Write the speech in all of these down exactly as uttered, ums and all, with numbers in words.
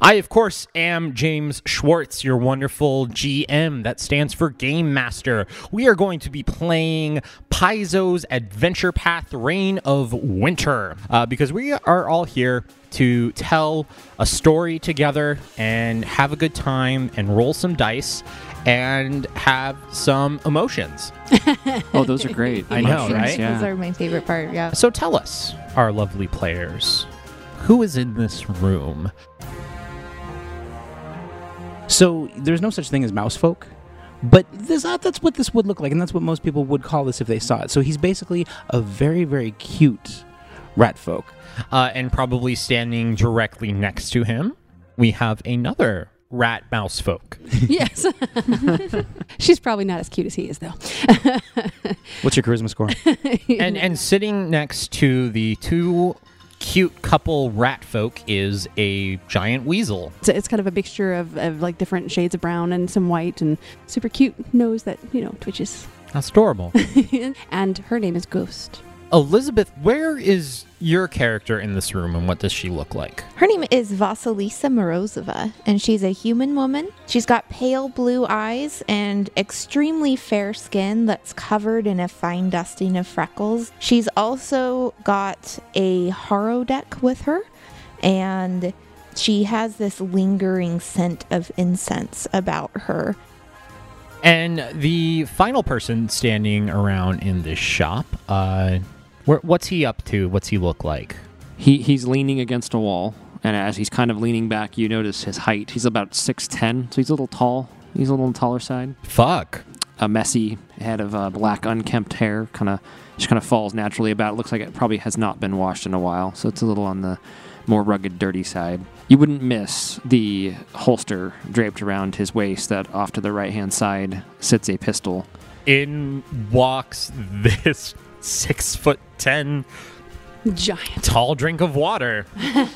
I, of course, am James Schwartz, your wonderful G M. That stands for Game Master. We are going to be playing Paizo's Adventure Path Reign of Winter uh, because we are all here to tell a story together and have a good time and roll some dice and have some emotions. Oh, those are great. I know, Emotions, right? Yeah. Those are my favorite part, yeah. So tell us, our lovely players, who is in this room? So there's no such thing as mouse folk, but this, uh, that's what this would look like, and that's what most people would call this if they saw it. So he's basically a very, very cute rat folk. Uh, and probably standing directly next to him, we have another rat mouse folk. Yes. She's probably not as cute as he is, though. What's your charisma score? and and sitting next to the two cute couple rat folk is a giant weasel. So it's kind of a mixture of, of like different shades of brown and some white and super cute nose that, you know, twitches. That's adorable. And her name is Ghost. Elizabeth, where is your character in this room and what does she look like? Her name is Vasilisa Morozova, and she's a human woman. She's got pale blue eyes and extremely fair skin that's covered in a fine dusting of freckles. She's also got a horodeck with her, and she has this lingering scent of incense about her. And the final person standing around in this shop, uh, where, what's he up to? What's he look like? He he's leaning against a wall, and as he's kind of leaning back, you notice his height. He's about six ten, so he's a little tall. He's a little on the taller side. Fuck. A messy head of uh, black, unkempt hair, kind of just kind of falls naturally about. It looks like it probably has not been washed in a while, so it's a little on the more rugged, dirty side. You wouldn't miss the holster draped around his waist that off to the right-hand side sits a pistol. In walks this six foot ten Giant. tall drink of water.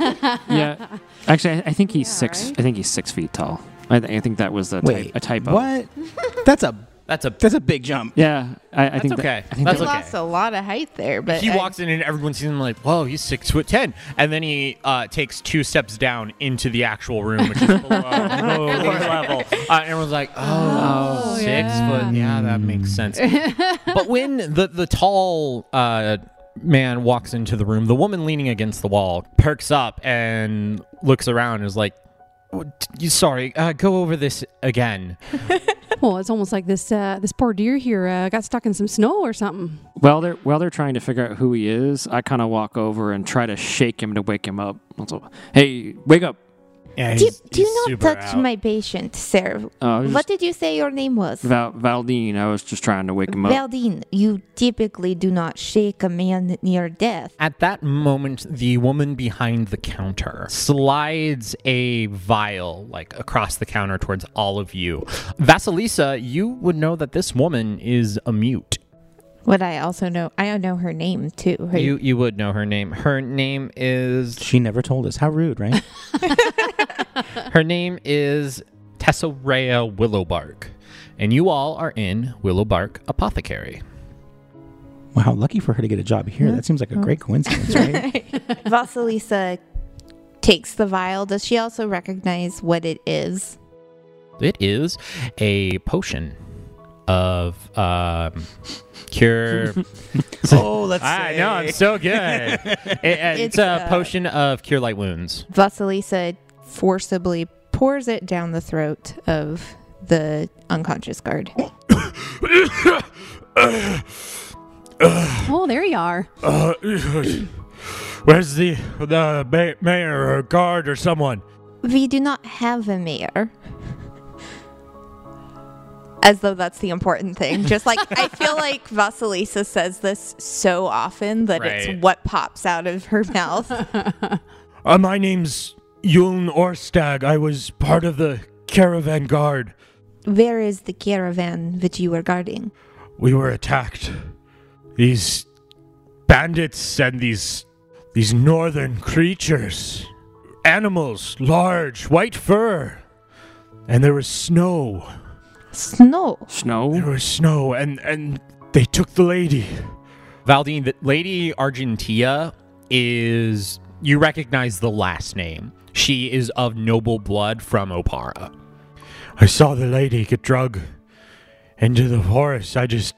Yeah. Actually, I, I think he's Yeah, six. right? I think he's six feet tall. I, th- I think that was a, Wait, type, a typo. What? That's a That's a that's a big jump. Yeah, I, I That's think okay. That, I think That's He that, okay. lost a lot of height there, but he I- walks in and everyone sees him like, whoa, he's six foot ten. And then he uh, takes two steps down into the actual room, which is below, below floor level. Uh, and everyone's like, oh, Oh, six yeah. foot. Yeah, that makes sense. But when the, the tall uh, man walks into the room, the woman leaning against the wall perks up and looks around and is like, "Oh, t- sorry, uh, go over this again. Well, it's almost like this uh, this poor deer here uh, got stuck in some snow or something. while they're while they're trying to figure out who he is, I kind of walk over and try to shake him to wake him up. So, hey, wake up! Yeah, Do, he's, do he's not super touch out. my patient, sir. Uh, I was What just, did you say your name was? Val- Valdine, I was just trying to wake him up. Valdine, you typically do not shake a man near death. At that moment, the woman behind the counter slides a vial like across the counter towards all of you. Vasilisa, you would know that this woman is a mute. Would I also know? I know her name too. Her, You you would know her name. Her name is She never told us. How rude, right? her name is Tessarea Willowbark, and you all are in Willowbark Apothecary. Wow, lucky for her to get a job here. That seems like a great coincidence, right? Vasilisa takes the vial. Does she also recognize what it is? It is a potion of um, cure. Oh, let's I know, I'm so good. It- it's, It's, a uh, potion of cure light wounds. Vasilisa forcibly pours it down the throat of the unconscious guard. Oh, there you are. Uh, where's the the ma- mayor or guard or someone? We do not have a mayor. As though that's the important thing. Just like, I feel like Vasilisa says this so often that Right. it's what pops out of her mouth. Uh, my name's Yuln Orstag. I was part of the caravan guard. Where is the caravan that you were guarding? We were attacked. These bandits and these these northern creatures, animals, large, white fur, and there was snow. Snow. Snow? There was snow, and and they took the lady. Valdine, the Lady Argentia is, you recognize the last name. She is of noble blood from Opara. I saw the lady get drug into the forest. I just...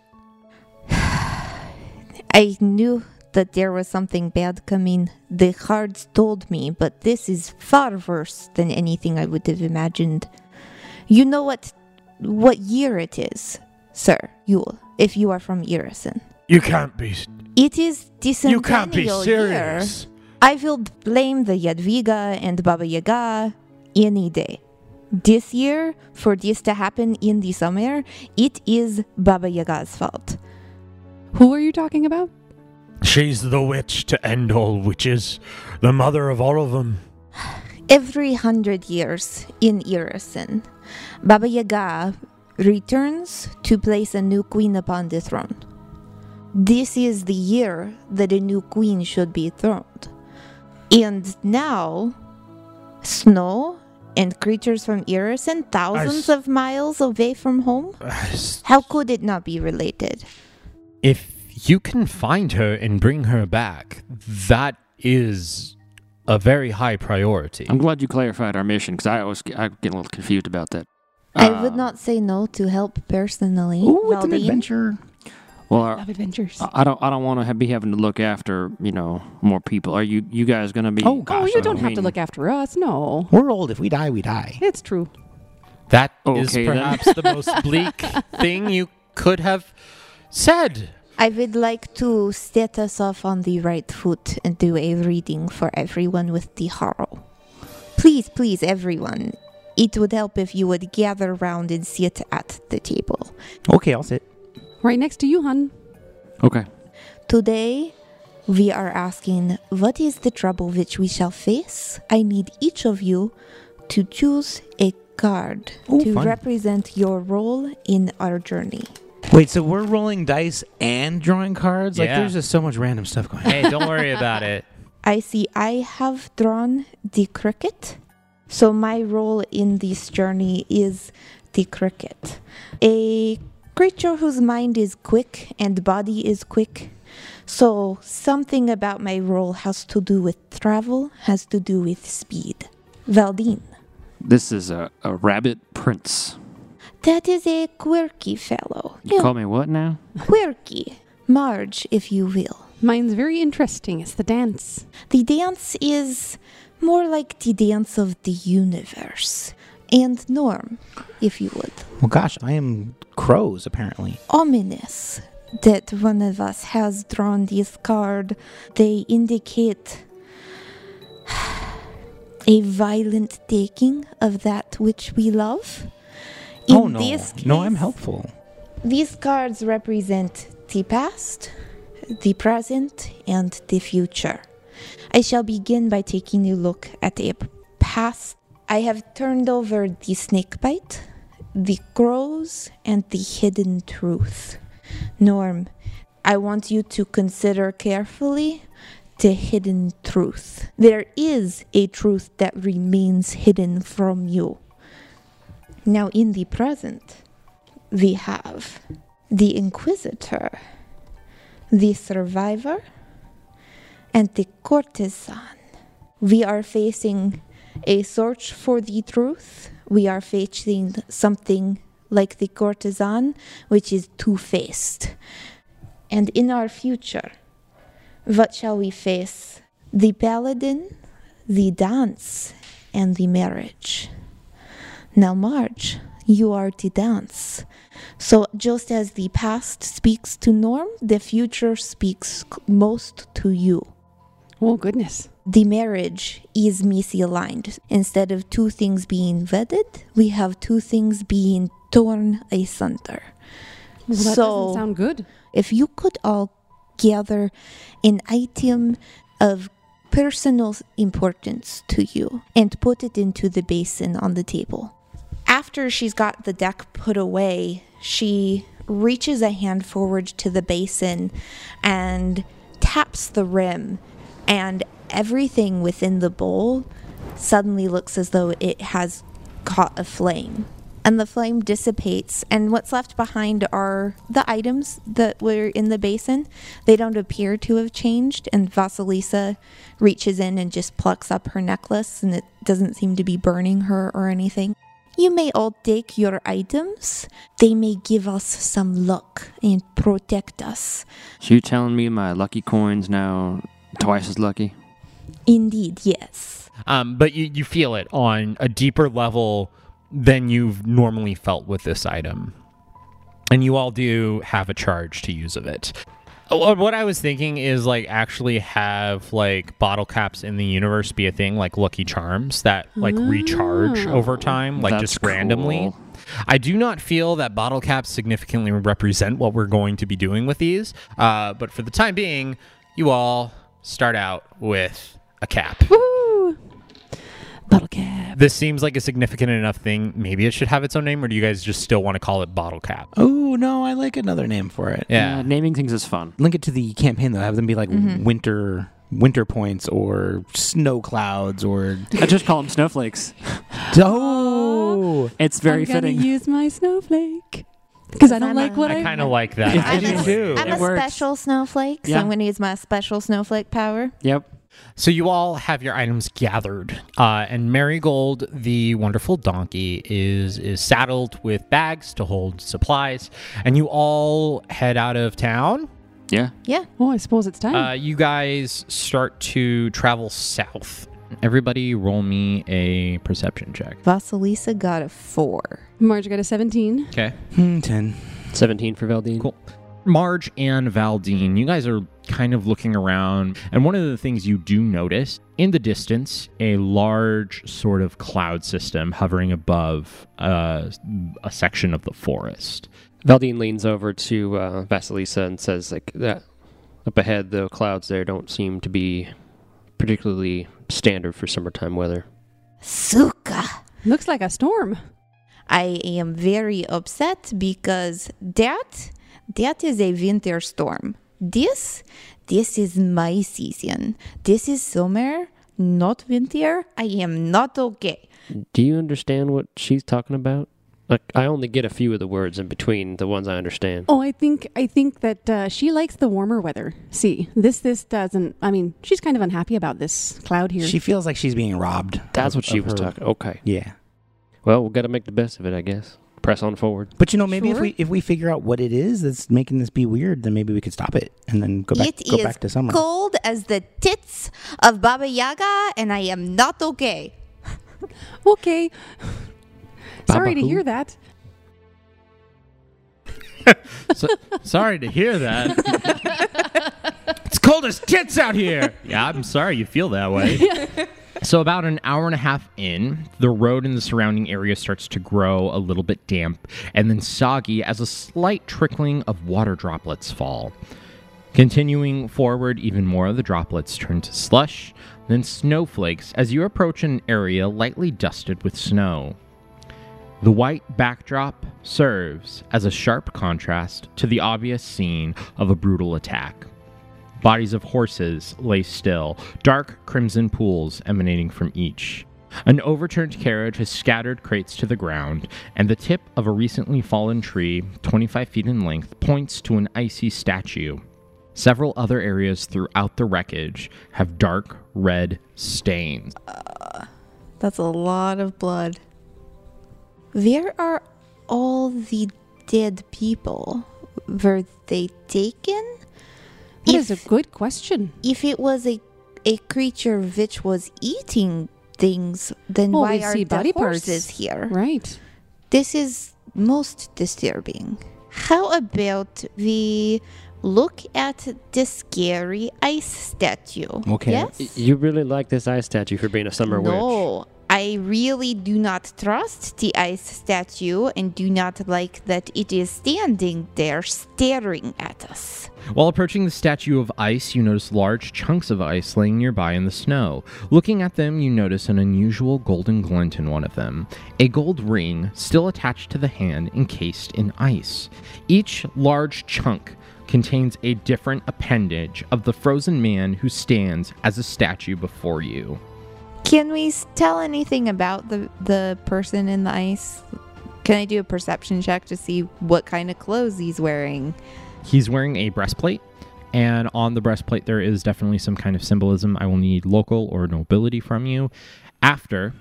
I knew that there was something bad coming. The cards told me, but this is far worse than anything I would have imagined. You know what what year it is, sir, Yule, if you are from Irison. You can't be... It is the You can't be centennial year. serious. I will blame the Yadviga and Baba Yaga any day. This year, for this to happen in the summer, it is Baba Yaga's fault. Who are you talking about? She's the witch to end all witches. The mother of all of them. Every hundred years in Irison, Baba Yaga returns to place a new queen upon the throne. This is the year that a new queen should be throned. And now, snow and creatures from Irison, thousands I s- of miles away from home? How could it not be related? If you can find her and bring her back, that is a very high priority. I'm glad you clarified our mission because I always I get a little confused about that. I Uh, would not say no to help personally. Ooh, it's an Valdine. adventure. Well, our, Love adventures. I don't. I don't want to have, be having to look after you know more people. Are you you guys gonna be? Oh, oh, gosh, you I don't have to mean- look after us. No. We're old. If we die, we die. It's true. That is Okay, then. perhaps the most bleak thing you could have said. I would like to set us off on the right foot and do a reading for everyone with the harrow. Please, please, everyone. It would help if you would gather round and sit at the table. Okay, I'll sit. Right next to you, hun. Okay. Today, we are asking, what is the trouble which we shall face? I need each of you to choose a card Ooh, to fun. represent your role in our journey. Wait, so we're rolling dice and drawing cards? Like, Yeah. there's just so much random stuff going on. Hey, don't worry about it. I see I have drawn the cricket. So my role in this journey is the cricket. A creature whose mind is quick and body is quick. So something about my role has to do with travel, has to do with speed. Valdine. This is a, a rabbit prince. That is a quirky fellow. You call me what now? Quirky. Marge, if you will. Mine's very interesting. It's the dance. The dance is more like the dance of the universe. And Norm, if you would. Well, gosh, I am crows, apparently. Ominous that one of us has drawn this card. They indicate a violent taking of that which we love. In oh, no. this case, No, I'm helpful. These cards represent the past, the present, and the future. I shall begin by taking a look at the past. I have turned over the snakebite, the crows, and the hidden truth. Norm, I want you to consider carefully the hidden truth. There is a truth that remains hidden from you. Now, in the present, we have the Inquisitor, the Survivor, and the Courtesan. We are facing a search for the truth. We are facing something like the Courtesan, which is two-faced. And in our future, what shall we face? The Paladin, the dance, and the marriage. Now, Marge, you are the dance. So just as the past speaks to Norm, the future speaks most to you. Oh, goodness. The marriage is misaligned. Instead of two things being wedded, we have two things being torn asunder. Well, that So- doesn't sound good. If you could all gather an item of personal importance to you and put it into the basin on the table. After she's got the deck put away, she reaches a hand forward to the basin and taps the rim, and everything within the bowl suddenly looks as though it has caught a flame. And the flame dissipates, and what's left behind are the items that were in the basin. They don't appear to have changed, and Vasilisa reaches in and just plucks up her necklace, and it doesn't seem to be burning her or anything. You may all take your items. They may give us some luck and protect us. So you telling me my lucky coin's now twice as lucky? Indeed, yes. Um, but you, you feel it on a deeper level than you've normally felt with this item. And you all do have a charge to use of it. Uh, What I was thinking is like actually have like bottle caps in the universe be a thing, like Lucky Charms that like recharge over time, like That's just randomly. cool. I do not feel that bottle caps significantly represent what we're going to be doing with these. Uh, but for the time being, you all start out with a cap. Woo! Bottle cap. This seems like a significant enough thing. Maybe it should have its own name, or do you guys just still want to call it bottle cap? Oh, no, I like another name for it. Yeah. Uh, naming things is fun. Link it to the campaign, though. Have them be like Mhm. winter winter points or snow clouds or... I just call them snowflakes. Oh! It's very I'm gonna fitting. use my snowflake because I don't I'm like a- what I I. kind of like that. Yeah, I I'm do a, do. I'm It a works. special snowflake, so Yeah. I'm going to use my special snowflake power. Yep. So you all have your items gathered, uh, and Marigold, the wonderful donkey, is is saddled with bags to hold supplies, and you all head out of town. Yeah. Yeah. Oh, I suppose it's time. Uh, you guys start to travel south. Everybody, roll me a perception check. Vasilisa got a four. Marge got a seventeen. Okay. Hmm, ten. seventeen for Valdine. Cool. Marge and Valdine, you guys are kind of looking around, and one of the things you do notice in the distance, a large sort of cloud system hovering above uh, a section of the forest. Valdine leans over to uh, Vasilisa and says, like, that up ahead, the clouds there don't seem to be particularly standard for summertime weather. Suka. Looks like a storm. I am very upset because that that is a winter storm. This this is my season. This is summer, not winter. I am not okay. Do you understand what she's talking about? Like, I only get a few of the words in between the ones I understand. Oh, I think I think that uh, she likes the warmer weather. See, this this doesn't. I mean, she's kind of unhappy about this cloud here. She feels like she's being robbed. That's of- what she of was her- talking. Okay. Yeah. Well, we've got to make the best of it, I guess. Press on forward. But you know, maybe if Sure. we if we figure out what it is that's making this be weird, then maybe we could stop it and then go back It go is back to summer. cold as the tits of Baba Yaga, and I am not okay. okay. Sorry to who? hear that. So, sorry to hear that. It's cold as tits out here. Yeah, I'm sorry you feel that way. So about an hour and a half in, the road in the surrounding area starts to grow a little bit damp and then soggy as a slight trickling of water droplets fall. Continuing forward, even more of the droplets turn to slush, then snowflakes as you approach an area lightly dusted with snow. The white backdrop serves as a sharp contrast to the obvious scene of a brutal attack. Bodies of horses lay still, dark crimson pools emanating from each. An overturned carriage has scattered crates to the ground, and the tip of a recently fallen tree, twenty-five feet in length, points to an icy statue. Several other areas throughout the wreckage have dark red stains. That's a lot of blood. Where are all the dead people? Were they taken? That If- is a good question. If it was a a creature which was eating things, then Well, why we are see the body parts. horses here? Right. This is most disturbing. How about we look at the scary ice statue? Okay. Yes? Y- You really like this ice statue for being a summer witch. No, I really do not trust the ice statue and do not like that it is standing there staring at us. While approaching the statue of ice, you notice large chunks of ice laying nearby in the snow. Looking at them, you notice an unusual golden glint in one of them, a gold ring still attached to the hand encased in ice. Each large chunk contains a different appendage of the frozen man who stands as a statue before you. Can we s- tell anything about the the person in the ice? Can I do a perception check to see what kind of clothes he's wearing? He's wearing a breastplate, and on the breastplate there is definitely some kind of symbolism. I will need local or nobility from you after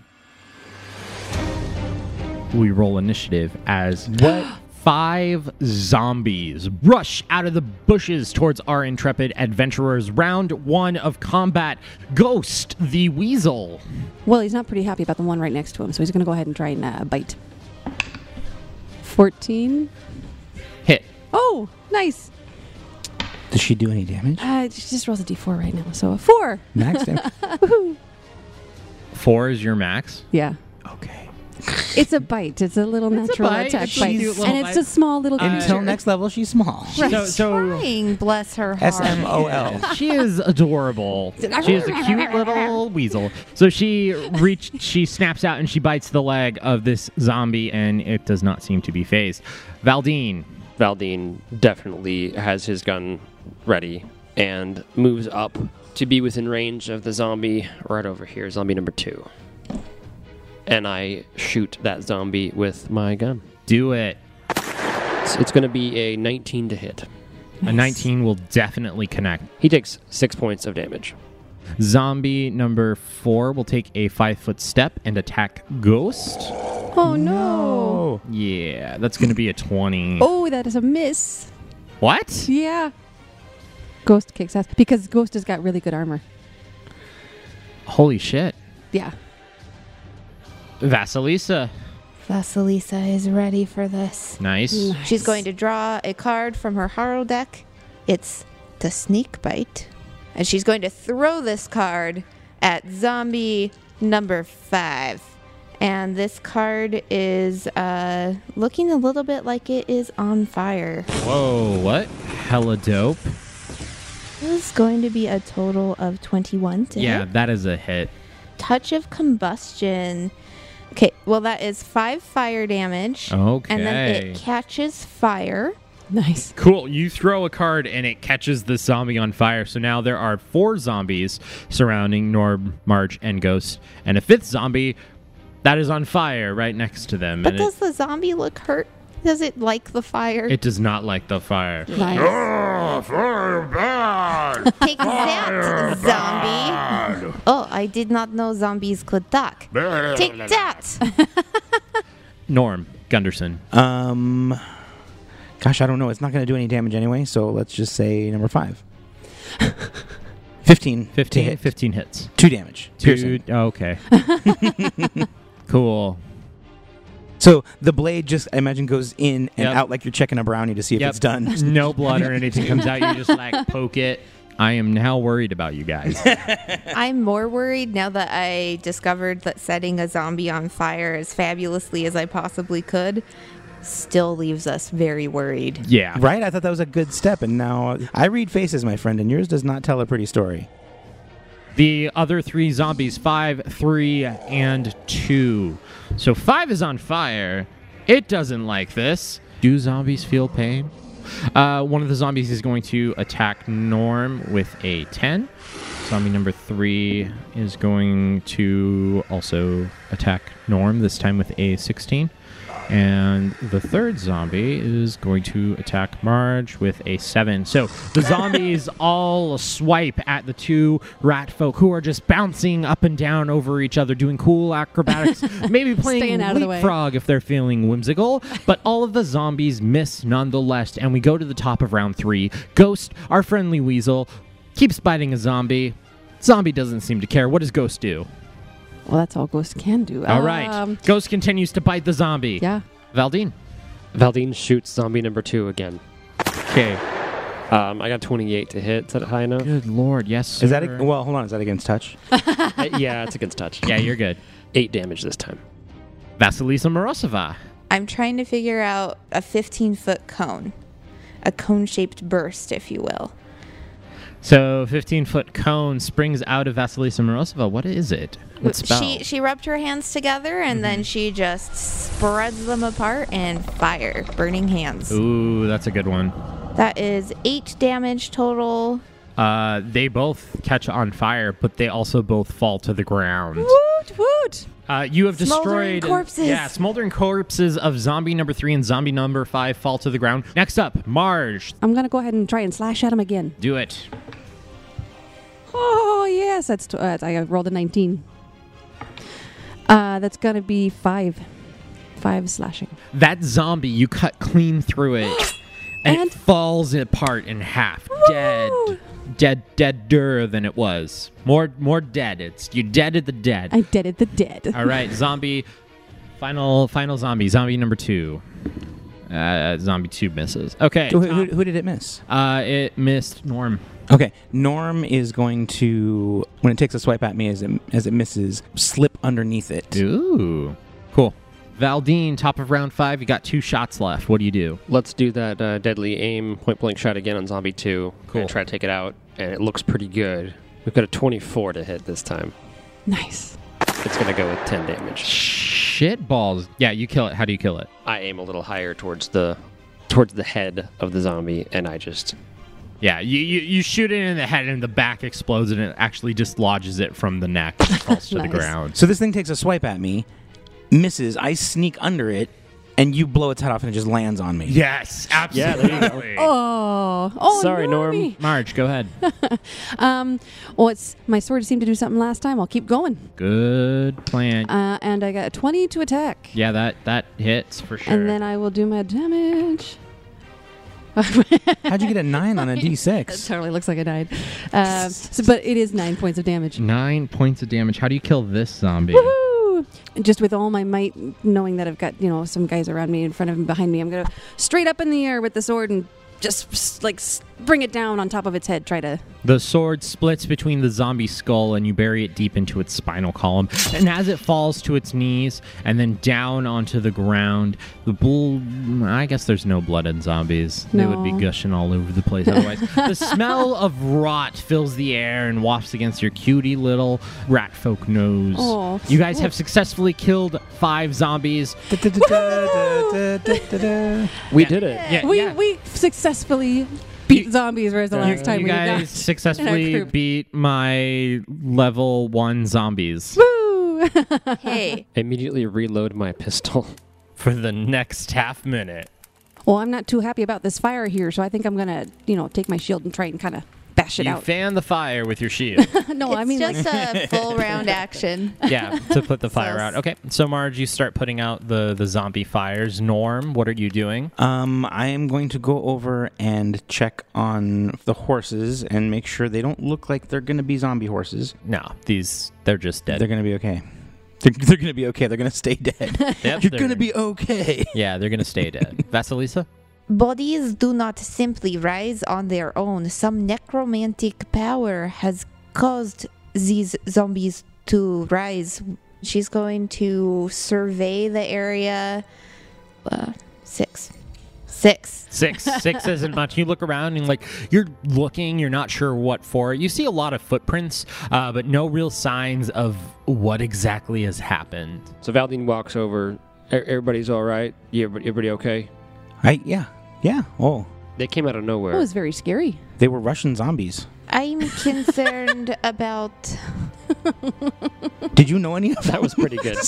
we roll initiative as what? Five zombies rush out of the bushes towards our intrepid adventurers. Round one of combat. Ghost the Weasel. Well, he's not pretty happy about the one right next to him, so he's going to go ahead and try and uh, bite. fourteen. Hit. Oh, nice. Does she do any damage? Uh, she just rolls a d four right now, so a four. Max damage. Woohoo. Four is your max. Yeah. Okay. It's a bite. It's a little It's a natural bite. attack It's a bite. cute little And it's bite. a small little Uh, creature. Until next level, she's small. Right. So, so Trying, bless her heart. S M O L. she is adorable. She is a cute little weasel. So she reached, she snaps out and she bites the leg of this zombie, and it does not seem to be phased. Valdine. Valdine definitely has his gun ready and moves up to be within range of the zombie right over here, zombie number two. And I shoot that zombie with my gun. Do it. It's, it's going to be a nineteen to hit. A nineteen will definitely connect. He takes six points of damage. Zombie number four will take a five foot step and attack Ghost. Oh, no. Yeah, that's going to be a twenty. Oh, that is a miss. What? Yeah. Ghost kicks ass because Ghost has got really good armor. Holy shit. Yeah. Vasilisa. Vasilisa is ready for this. Nice. She's going to draw a card from her Harrow deck. It's the Sneak Bite. And she's going to throw this card at zombie number five. And this card is uh, looking a little bit like it is on fire. Whoa, what? Hella dope. This is going to be a total of twenty-one to Yeah, hit. that is a hit. Touch of Combustion. Okay, well, that is five fire damage. Okay. And then it catches fire. Nice. Cool. You throw a card and it catches the zombie on fire. So now there are four zombies surrounding Norb, Marge, and Ghost. And a fifth zombie that is on fire right next to them. But and does the zombie look hurt? Does it like the fire? it, it does not like the fire. Nice. Ah, fire bad. Take that, zombie. Oh, I did not know zombies could talk. Take that. Norm, Gunderson. Um, gosh, I don't know. It's not going to do any damage anyway, so let's just say number five. fifteen. to fifteen, hit. fifteen hits. Two damage. Two, Piercing. okay. Cool. So the blade just, I imagine, goes in and Yep. out like you're checking a brownie to see if Yep. it's done. No blood or anything comes out. You just like poke it. I am now worried about you guys. I'm more worried now that I discovered that setting a zombie on fire as fabulously as I possibly could still leaves us very worried. Yeah. Right? I thought that was a good step, and now I read faces, my friend, and yours does not tell a pretty story. The other three zombies, five, three, and two. So five is on fire. It doesn't like this. Do zombies feel pain? Uh, one of the zombies is going to attack Norm with a ten. Zombie number three is going to also attack Norm, this time with a sixteen. And the third zombie is going to attack Marge with a seven. So the zombies all swipe at the two rat folk who are just bouncing up and down over each other, doing cool acrobatics, maybe playing Staying out of the way. leapfrog if they're feeling whimsical. But all of the zombies miss nonetheless. And we go to the top of round three. Ghost, our friendly weasel, keeps biting a zombie. Zombie doesn't seem to care. What does Ghost do? Well, that's all Ghost can do. All right. Um, Ghost continues to bite the zombie. yeah. Valdine. Valdine shoots zombie number two again. Okay. Um, I got twenty-eight to hit. Is that high enough? Good lord, yes, sir. Is that, a, well, hold on, is that against touch? Uh, yeah, it's against touch. Yeah, you're good. Eight damage this time. Vasilisa Morozova. I'm trying to figure out a fifteen-foot cone. A cone-shaped burst, if you will. So, fifteen-foot cone springs out of Vasilisa Morozova. What is it? What spell? She she rubbed her hands together and then she just spreads them apart and fire. Burning hands. Ooh, that's a good one. That is eight damage total. Uh, they both catch on fire, but they also both fall to the ground. Woo! Woot woot! Uh, you have Smoldering destroyed corpses. Yeah, smoldering corpses of zombie number three and zombie number five fall to the ground. Next up, Marge. I'm gonna go ahead and try and slash at him again. Do it. Oh yes, that's t- uh, I rolled a nineteen. Uh, that's gonna be five, five slashing. That zombie, you cut clean through it, and, And- it falls apart in half, dead, dead, deader than it was. More, more dead. It's you deaded the dead. I deaded the dead. All right, zombie. Final, final zombie. Zombie number two. Uh, zombie two misses. Okay. Who, who, Tom. who did it miss? Uh, it missed Norm. Okay, Norm is going to, when it takes a swipe at me as it, as it misses, slip underneath it. Ooh, cool. Valdine, top of round five. You got two shots left. What do you do? Let's do that uh, deadly aim point blank shot again on zombie two. Cool. And try to take it out, and it looks pretty good. We've got a twenty-four to hit this time. Nice. It's going to go with ten damage. Shit balls. Yeah, you kill it. How do you kill it? I aim a little higher towards the towards the head of the zombie, and I just Yeah, you, you, you shoot it in the head and the back explodes and it actually dislodges it from the neck and falls to the Nice. ground. So this thing takes a swipe at me, misses, I sneak under it, and you blow its head off and it just lands on me. Yes, absolutely. Oh, oh, Sorry, Norm. Normie. Marge, go ahead. Um, well, it's my sword seemed to do something last time. I'll keep going. Good plan. Uh, and I got a twenty to attack. Yeah, that, that hits for sure. And then I will do my damage. How'd you get a nine on a D It six? totally looks like I died. Um, so, but it is nine points of damage. Nine points of damage. How do you kill this zombie? Woohoo! And just with all my might, knowing that I've got, you know, some guys around me, in front of me, behind me, I'm going to straight up in the air with the sword and just s- like s- bring it down on top of its head. Try to. The sword splits between the zombie skull and you bury it deep into its spinal column. And as it falls to its knees and then down onto the ground, the bull. I guess there's no blood in zombies. They would be No. gushing all over the place otherwise. The smell of rot fills the air and wafts against your cutie little rat folk nose. Oh. You guys have successfully killed five zombies. we did it. Yeah, we yeah. we successfully beat You- zombies, whereas the You- last time you we guys did not. successfully group. beat my level one zombies. Woo! Hey, Immediately reload my pistol. For the next half minute. Well, I'm not too happy about this fire here, so I think I'm gonna, you know, take my shield and try and kind of bash it You out. fan the fire with your shield. no, it's I mean, just like, a full round action. Yeah, to put the fire So- out. Okay, so Marge, you start putting out the, the zombie fires. Norm, what are you doing? Um, I am going to go over and check on the horses and make sure they don't look like they're going to be zombie horses. No, these, they're just dead. They're going to be okay. They're, they're going to be okay. They're going to stay dead. Yep, You're they're- going to be okay. Yeah, they're going to stay dead. Vasilisa? Bodies do not simply rise on their own. Some necromantic power has caused these zombies to rise. She's going to survey the area. Uh, six. Six. Six. Six isn't much. You look around and, like, you're looking, you're not sure what for. You see a lot of footprints, uh, but no real signs of what exactly has happened. So Valdine walks over. "E- Everybody's all right? You, everybody okay? I, yeah. Yeah. Oh, They came out of that nowhere. was very scary. they were Russian zombies. I'm concerned about. Did you know any of that? That was pretty good.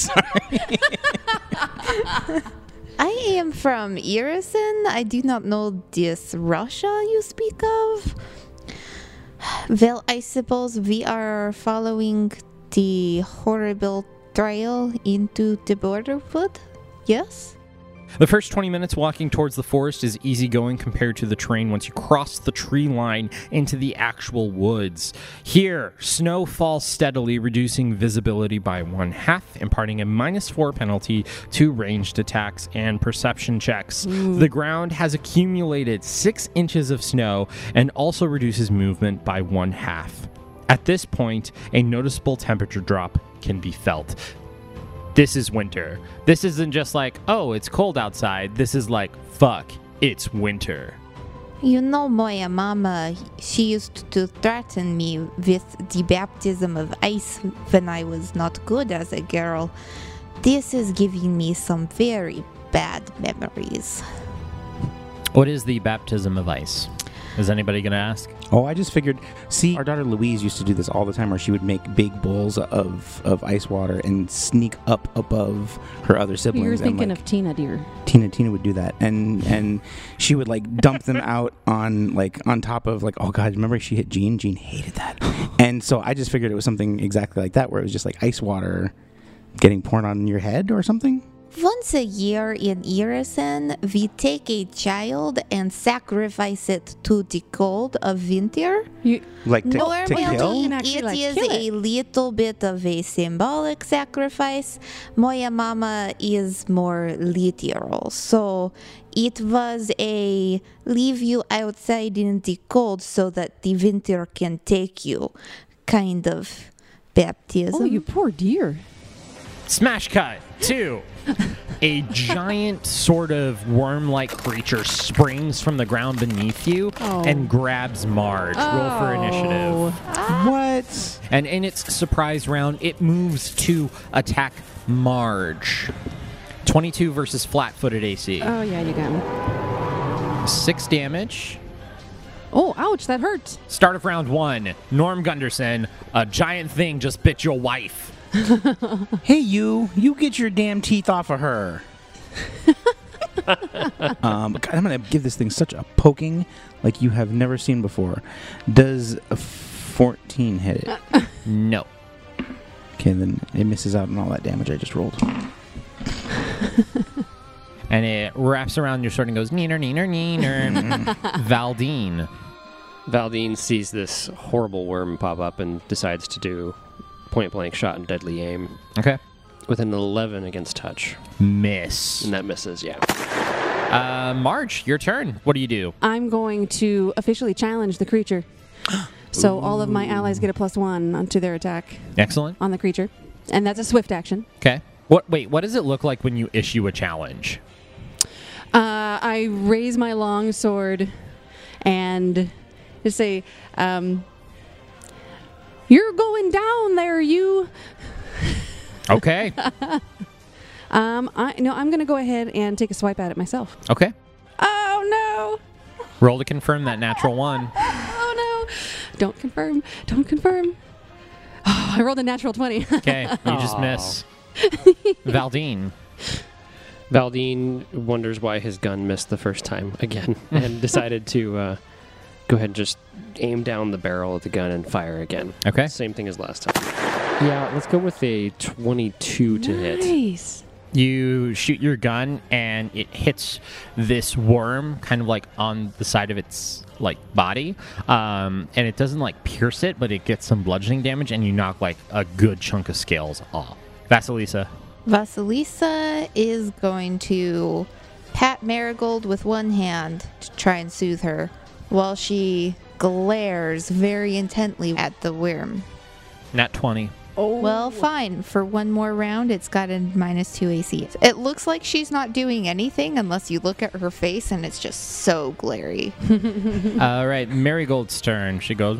I am from Irison. I do not know this Russia you speak of. Well, I suppose we are following the horrible trail into the Borderwood. Yes? The first twenty minutes walking towards the forest is easygoing compared to the terrain once you cross the tree line into the actual woods. Here, snow falls steadily, reducing visibility by one half, imparting a minus four penalty to ranged attacks and perception checks. The ground has accumulated six inches of snow and also reduces movement by one half. At this point, a noticeable temperature drop can be felt. This is winter. This isn't just like, oh, it's cold outside. This is like, fuck, it's winter. You know, my mama, she used to threaten me with the baptism of ice when I was not good as a girl. This is giving me some very bad memories. What is the baptism of ice? Is anybody going to ask? Oh, I just figured. See, our daughter Louise used to do this all the time, where she would make big bowls of, of ice water and sneak up above her other siblings. You're and, thinking like, of Tina, dear. Tina. Tina would do that, and and she would like dump them out on like on top of like oh god, remember she hit Jean? Jean hated that, and so I just figured it was something exactly like that, where it was just like ice water getting poured on your head or something. Once a year in Irisen, we take a child and sacrifice it to the cold of winter. You, Like to, to Normally, kill? can actually, it like, is kill a it. little bit of a symbolic sacrifice. Moya Mama is more literal. So it was a leave you outside in the cold so that the winter can take you kind of baptism. oh, you poor dear. Smash cut. Two. A giant sort of worm-like creature springs from the ground beneath you Oh. and grabs Marge. Roll for initiative. What? And in its surprise round, it moves to attack Marge. twenty-two versus flat-footed A C. Oh, yeah, you got me. Six damage. Oh, ouch, that hurt. Start of round one. Norm Gunderson, a giant thing just bit your wife. Hey, you! You get your damn teeth off of her. um, God, I'm gonna give this thing such a poking like you have never seen before. Does a fourteen hit it? No. Okay, then it misses out on all that damage I just rolled. And it wraps around your sword and goes, neener, neener, neener. Valdine. Valdine sees this horrible worm pop up and decides to do point blank shot and deadly aim Okay. with an eleven against touch. Miss. And that misses, yeah. Uh, Marge, your turn. What do you do? I'm going to officially challenge the creature. So all of my allies get a plus one onto their attack Excellent. on the creature. And that's a swift action. Okay. What? Wait, what does it look like when you issue a challenge? Uh, I raise my long sword and just say, um, "You're going down there, you." Okay. Um, I no, I'm gonna go ahead and take a swipe at it myself. Okay. Oh no! Roll to confirm that natural one. Oh no! Don't confirm. Don't confirm. Oh, I rolled a natural twenty. Okay. You just Aw. miss. Valdine. Valdine wonders why his gun missed the first time again and decided to uh, go ahead and just aim down the barrel of the gun and fire again. Okay. Same thing as last time. Yeah, let's go with a twenty-two to hit. Nice. You shoot your gun and it hits this worm kind of like on the side of its like body. Um, and it doesn't like pierce it, but it gets some bludgeoning damage and you knock like a good chunk of scales off. Vasilisa. Vasilisa is going to pat Marigold with one hand to try and soothe her while she glares very intently at the worm. Nat twenty. Oh. Well, fine. For one more round, it's got a minus two A C. It looks like she's not doing anything unless you look at her face and it's just so glary. All right, Marigold's turn. She goes,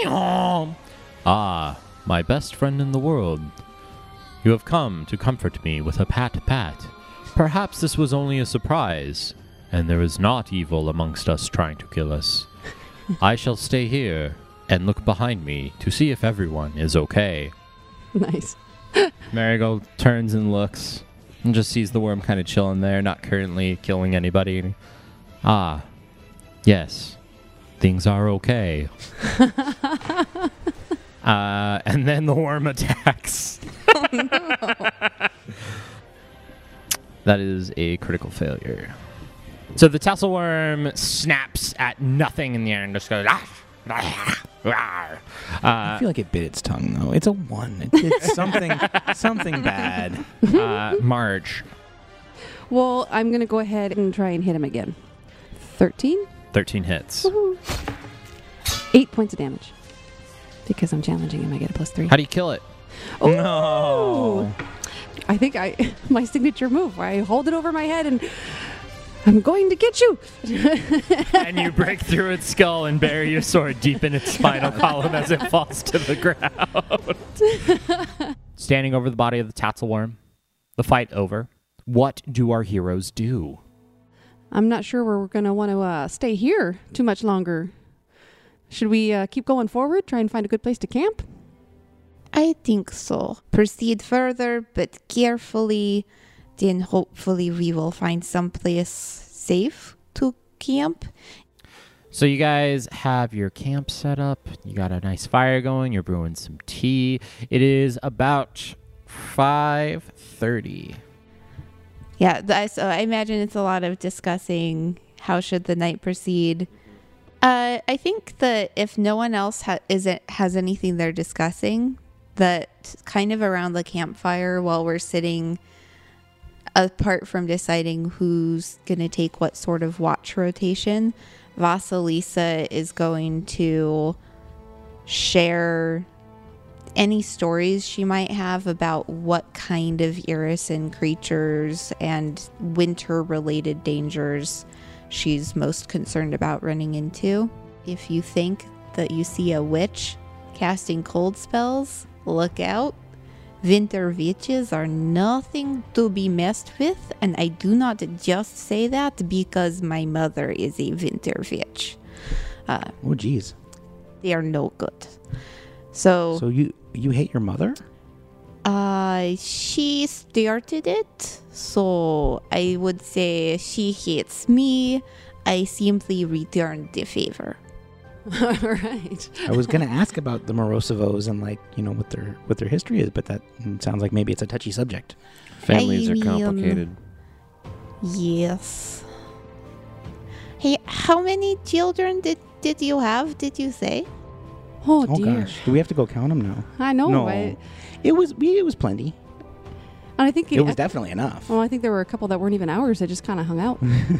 Ah, my best friend in the world. You have come to comfort me with a pat-pat. Perhaps this was only a surprise, and there is not evil amongst us trying to kill us. I shall stay here and look behind me to see if everyone is okay. Nice. Marigold turns and looks and just sees the worm kind of chilling there, not currently killing anybody. Ah, yes, things are okay. uh, and then the worm attacks. Oh, no. That is a critical failure. So the tassel worm snaps at nothing in the air and just goes, ah, ah, ah. I Uh, feel like it bit its tongue though. It's a one. It, it's something something bad. uh, Marge, Well, I'm going to go ahead and try and hit him again. thirteen? thirteen hits. Woohoo. Eight points of damage. Because I'm challenging him, I get a plus three. How do you kill it? Oh! No. I think I my signature move where I hold it over my head and I'm going to get you. And you break through its skull and bury your sword deep in its spinal column as it falls to the ground. Standing over the body of the Tatzelworm, the fight over. What do our heroes do? I'm not sure we're going to want to uh, stay here too much longer. Should we uh, keep going forward, try and find a good place to camp? I think so. Proceed further, but carefully. Then hopefully we will find someplace safe to camp. So you guys have your camp set up. You got a nice fire going. You're brewing some tea. It is about five thirty. Yeah, th- so I imagine it's a lot of discussing how should the night proceed. Uh, I think that if no one else ha- isn't has anything they're discussing, that kind of around the campfire while we're sitting, apart from deciding who's going to take what sort of watch rotation, Vasilisa is going to share any stories she might have about what kind of Irisan creatures and winter-related dangers she's most concerned about running into. If you think that you see a witch casting cold spells, look out. Winter witches are nothing to be messed with, and I do not just say that because my mother is a winter witch. Uh, Oh, geez. they are no good. So, So you you hate your mother? uh, she started it, so I would say she hates me. I simply returned the favor. All right. I was gonna ask about the Morosovos and like you know what their what their history is, but that mm, sounds like maybe it's a touchy subject. Families I are mean- complicated. Yes. Hey, how many children did, did you have, did you say? Oh, Oh dear. gosh, do we have to go count them now? I know. no, I, it was we, it was plenty. and I think It was I, definitely enough. well, I think there were a couple that weren't even ours that just kind of hung out.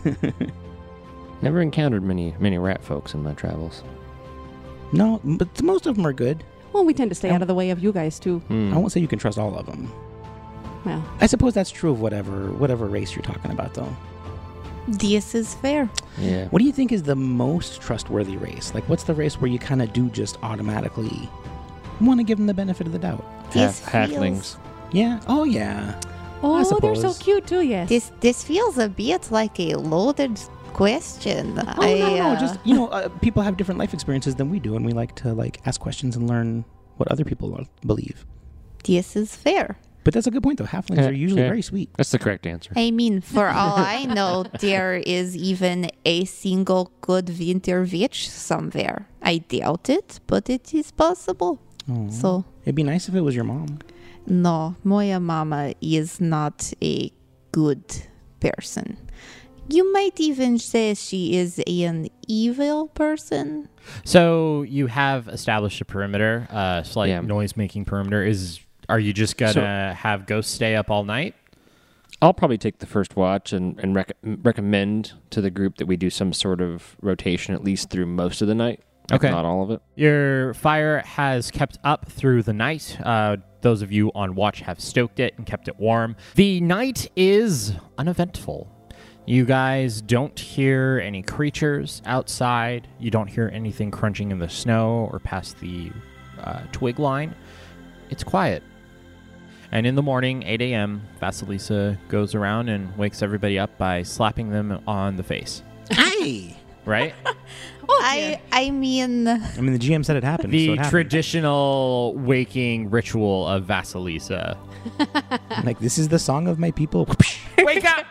Never encountered many many rat folks in my travels. No, but most of them are good. Well, we tend to stay I- out of the way of you guys too. Hmm. I won't say you can trust all of them. Well, I suppose that's true of whatever whatever race you're talking about, though. This is fair. Yeah. What do you think is the most trustworthy race? Like, what's the race where you kind of do just automatically want to give them the benefit of the doubt? This Half, feels, halflings. Yeah. Oh, yeah. oh, they're so suppose. cute too. Yes. This this feels a bit like a loaded question. Oh I, no, no, uh, just you know, uh, people have different life experiences than we do, and we like to like ask questions and learn what other people lo- believe. this is fair. But that's a good point, though. Halflings Yeah, are usually yeah. very sweet. That's the correct answer. I mean, for all I know, there is even a single good winter witch somewhere. I doubt it, but it is possible. Oh. So, It'd be nice if it was your mom. no, Moya Mama is not a good person. You might even say she is an evil person. So you have established a perimeter, uh, slight Yeah. noise-making perimeter. Is are you just gonna So- have ghosts stay up all night? I'll probably take the first watch and, and rec- recommend to the group that we do some sort of rotation at least through most of the night. if Okay. Not all of it. Your fire has kept up through the night. Uh, those of you on watch have stoked it and kept it warm. The night is uneventful. You guys don't hear any creatures outside. You don't hear anything crunching in the snow or past the uh, twig line. It's quiet. And in the morning, eight a.m., Vasilisa goes around and wakes everybody up by slapping them on the face. Hey! Right? I I mean, I mean, the G M said it happened. so The it happened. traditional waking ritual of Vasilisa. Like, this is the song of my people. Wake up!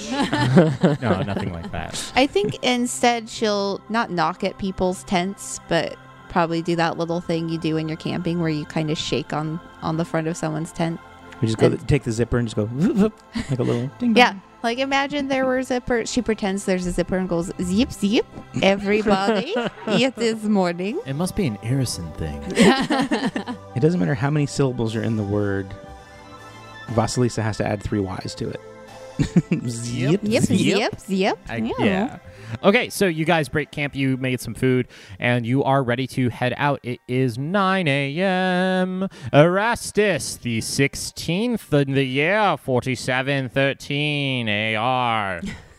No, nothing like that. I think instead she'll not knock at people's tents, but probably do that little thing you do when you're camping where you kind of shake on on the front of someone's tent. We just go take the zipper and just go vroom, vroom, like a little ding dong. Yeah, like imagine there were a zipper. She pretends there's a zipper and goes zip zip. Everybody, it is morning. It must be an Irison thing. It doesn't matter how many syllables are in the word. Vasilisa has to add three Y's to it. Zip, Yep, zip, zip. I, yeah. Okay, so you guys break camp. You made some food, and you are ready to head out. It is nine a.m. Erastus, the sixteenth in the year, forty-seven thirteen A R.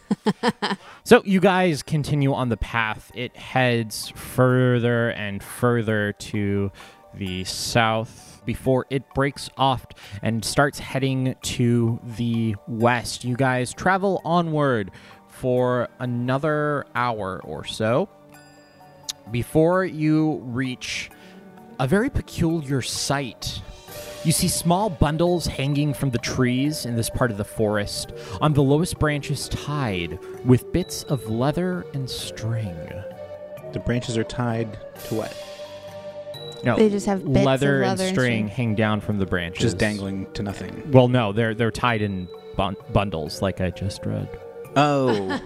So you guys continue on the path. It heads further and further to the south before it breaks off and starts heading to the west. You guys travel onward for another hour or so. before you reach a very peculiar sight. You see small bundles hanging from the trees in this part of the forest, on the lowest branches tied with bits of leather and string. The branches are tied to what? No, They just have bits of leather, and leather and string string. hang down from the branches. Just dangling to nothing. Well, no, they're they're tied in bun- bundles, like I just read. Oh.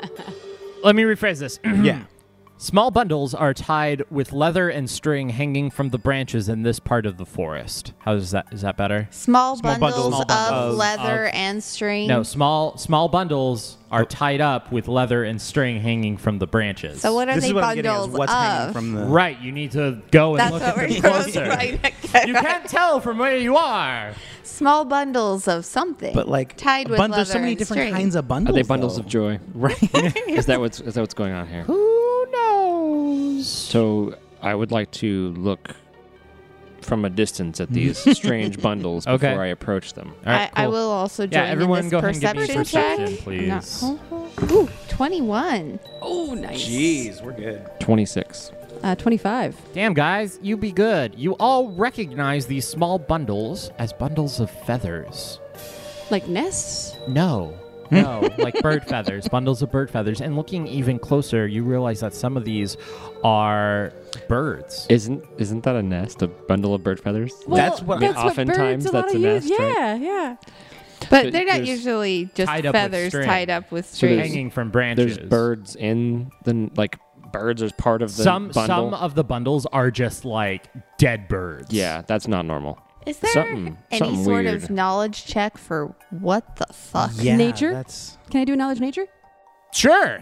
Let me rephrase this. Yeah. Small bundles are tied with leather and string hanging from the branches in this part of the forest. How is that? Is that better? Small, Small bundles, bundles of of- leather of- and string. No, small small bundles are tied up with leather and string hanging from the branches. So what are This they is what I'm getting bundles is what's hanging of? from the... Right, you need to go and That's look what at we're them supposed to closer. find. You can't tell from where you are. Small bundles of something. But like, tied with bun- leather there's so many and different string. kinds of Are bundles. they bundles though. of joy? Right. Is that what's is that what's going on here? Who knows? So I would like to look from a distance at these strange bundles before Okay. I approach them. All right, I, I cool. will also join Yeah, everyone in this go ahead and give me a perception perception, check. please. No. Ooh, twenty-one. Oh, nice. Jeez, we're good. Twenty-six. Uh, twenty-five. Damn, guys, you be good. You all recognize these small bundles as bundles of feathers. Like nests? No. No, like bird feathers, bundles of bird feathers. And looking even closer, you realize that some of these are birds. Isn't isn't that a nest? A bundle of bird feathers? That's what- That's what Oftentimes birds a lot that's of a use. nest, right? Yeah, yeah. But But they're not there's- usually just Tied up with feathers string. tied up with So string. there's- Hanging from branches. There's birds in the like birds as part of the Some bundle. some of the bundles are just like dead birds. Yeah, that's not normal. Is there something- any something sort weird. of knowledge check for what the fuck? Yeah, Nature? That's... Can I do knowledge nature? Sure.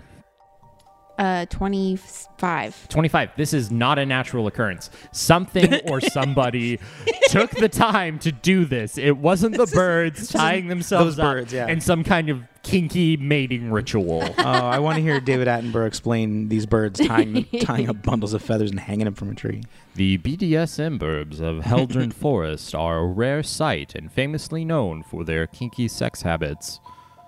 Uh, twenty-five. twenty-five. This is not a natural occurrence. Something or somebody took the time to do this. It wasn't the birds tying themselves those up birds, yeah. in some kind of kinky mating ritual. Oh, I want to hear David Attenborough explain these birds tying tying up bundles of feathers and hanging them from a tree. The B D S M burbs of Heldren Forest are a rare sight and famously known for their kinky sex habits.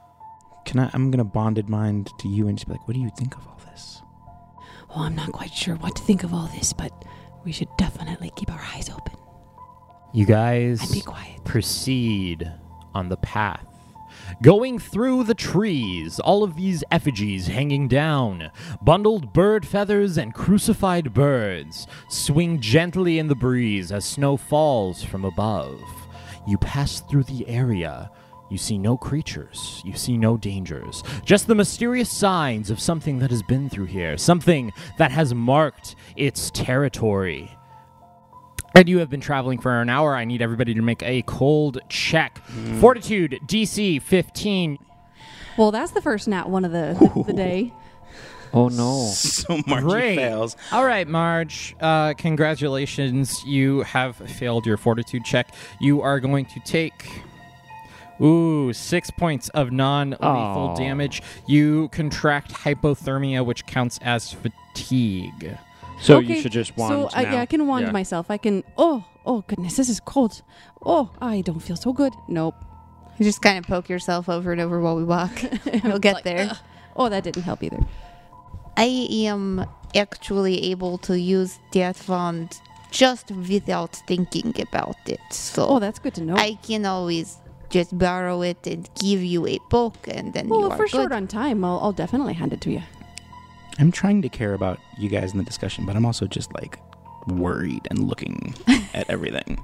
Can I? I'm gonna bonded mind to you and just be like, what do you think of all this? Well, I'm not quite sure what to think of all this, but we should definitely keep our eyes open You guys and be quiet. proceed on the path. Going through the trees, all of these effigies hanging down, bundled bird feathers and crucified birds swing gently in the breeze as snow falls from above. You pass through the area. You see no creatures. You see no dangers. Just the mysterious signs of something that has been through here, something that has marked its territory. And you have been traveling for an hour. I need everybody to make a cold check. Fortitude, D C fifteen. Well, that's the first nat one of the, the day. Oh no. So Margie Great. fails. All right, Marge. Uh, congratulations. You have failed your fortitude check. You are going to take... Ooh, six points of non-lethal Aw. damage. You contract hypothermia, which counts as fatigue. So Okay, you should just wand So I, now. yeah, I can wand Yeah. myself. I can. Oh, oh goodness, this is cold. Oh, I don't feel so good. Nope. You just kind of poke yourself over and over while we walk. We'll get Like, there. ugh. Oh, that didn't help either. I am actually able to use that wand just without thinking about it. So Oh, that's good to know. I can always just borrow it and give you a poke, and then well, you if are we're good. short on time, I'll, I'll definitely hand it to you. I'm trying to care about you guys in the discussion, but I'm also just like worried and looking at everything.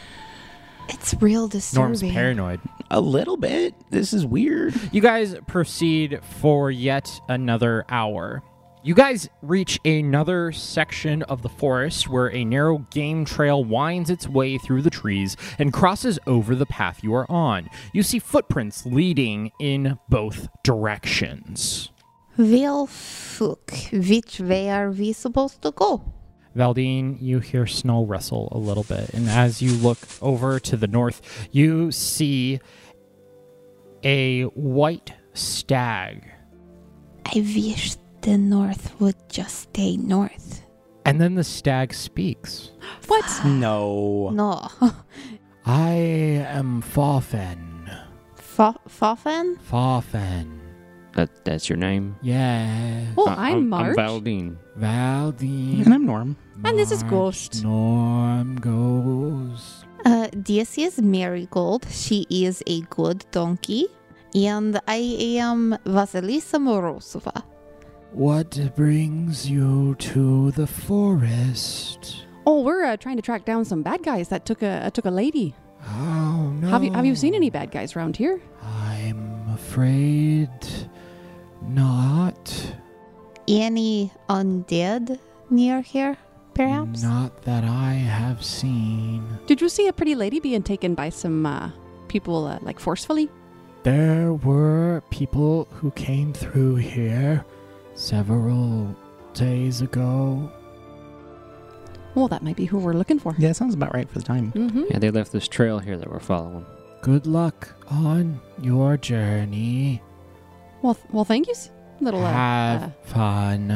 It's real disturbing. Norm's paranoid. A little bit. This is weird. You guys proceed for yet another hour. You guys reach another section of the forest where a narrow game trail winds its way through the trees and crosses over the path you are on. You see footprints leading in both directions. Well, fuck. Which way are we supposed to go? Valdine, you hear snow rustle a little bit, and as you look over to the north, you see a white stag. I wish the north would just stay north. And then the stag speaks. What? No. No. I am Farfen. Fa- Fafen? Farfen. That that's your name? Yeah. Well, Uh, I'm Marge. I'm Valdine. Valdine. And I'm Norm. And this is Marge, Ghost. Norm Ghost. Uh, this is Marigold. She is a good donkey. And I am Vasilisa Morozova. What brings you to the forest? Oh, we're uh, trying to track down some bad guys that took a uh, took a lady. Oh, no. Have you have you seen any bad guys around here? I'm afraid not. Any undead near here, perhaps? Not that I have seen. Did you see a pretty lady being taken by some uh, people uh, like forcefully? There were people who came through here several days ago. Well, that might be who we're looking for. Yeah, that sounds about right for the time. Mm-hmm. Yeah, they left this trail here that we're following. Good luck on your journey. Well, th- well, thank you. Little uh, Have uh, fun.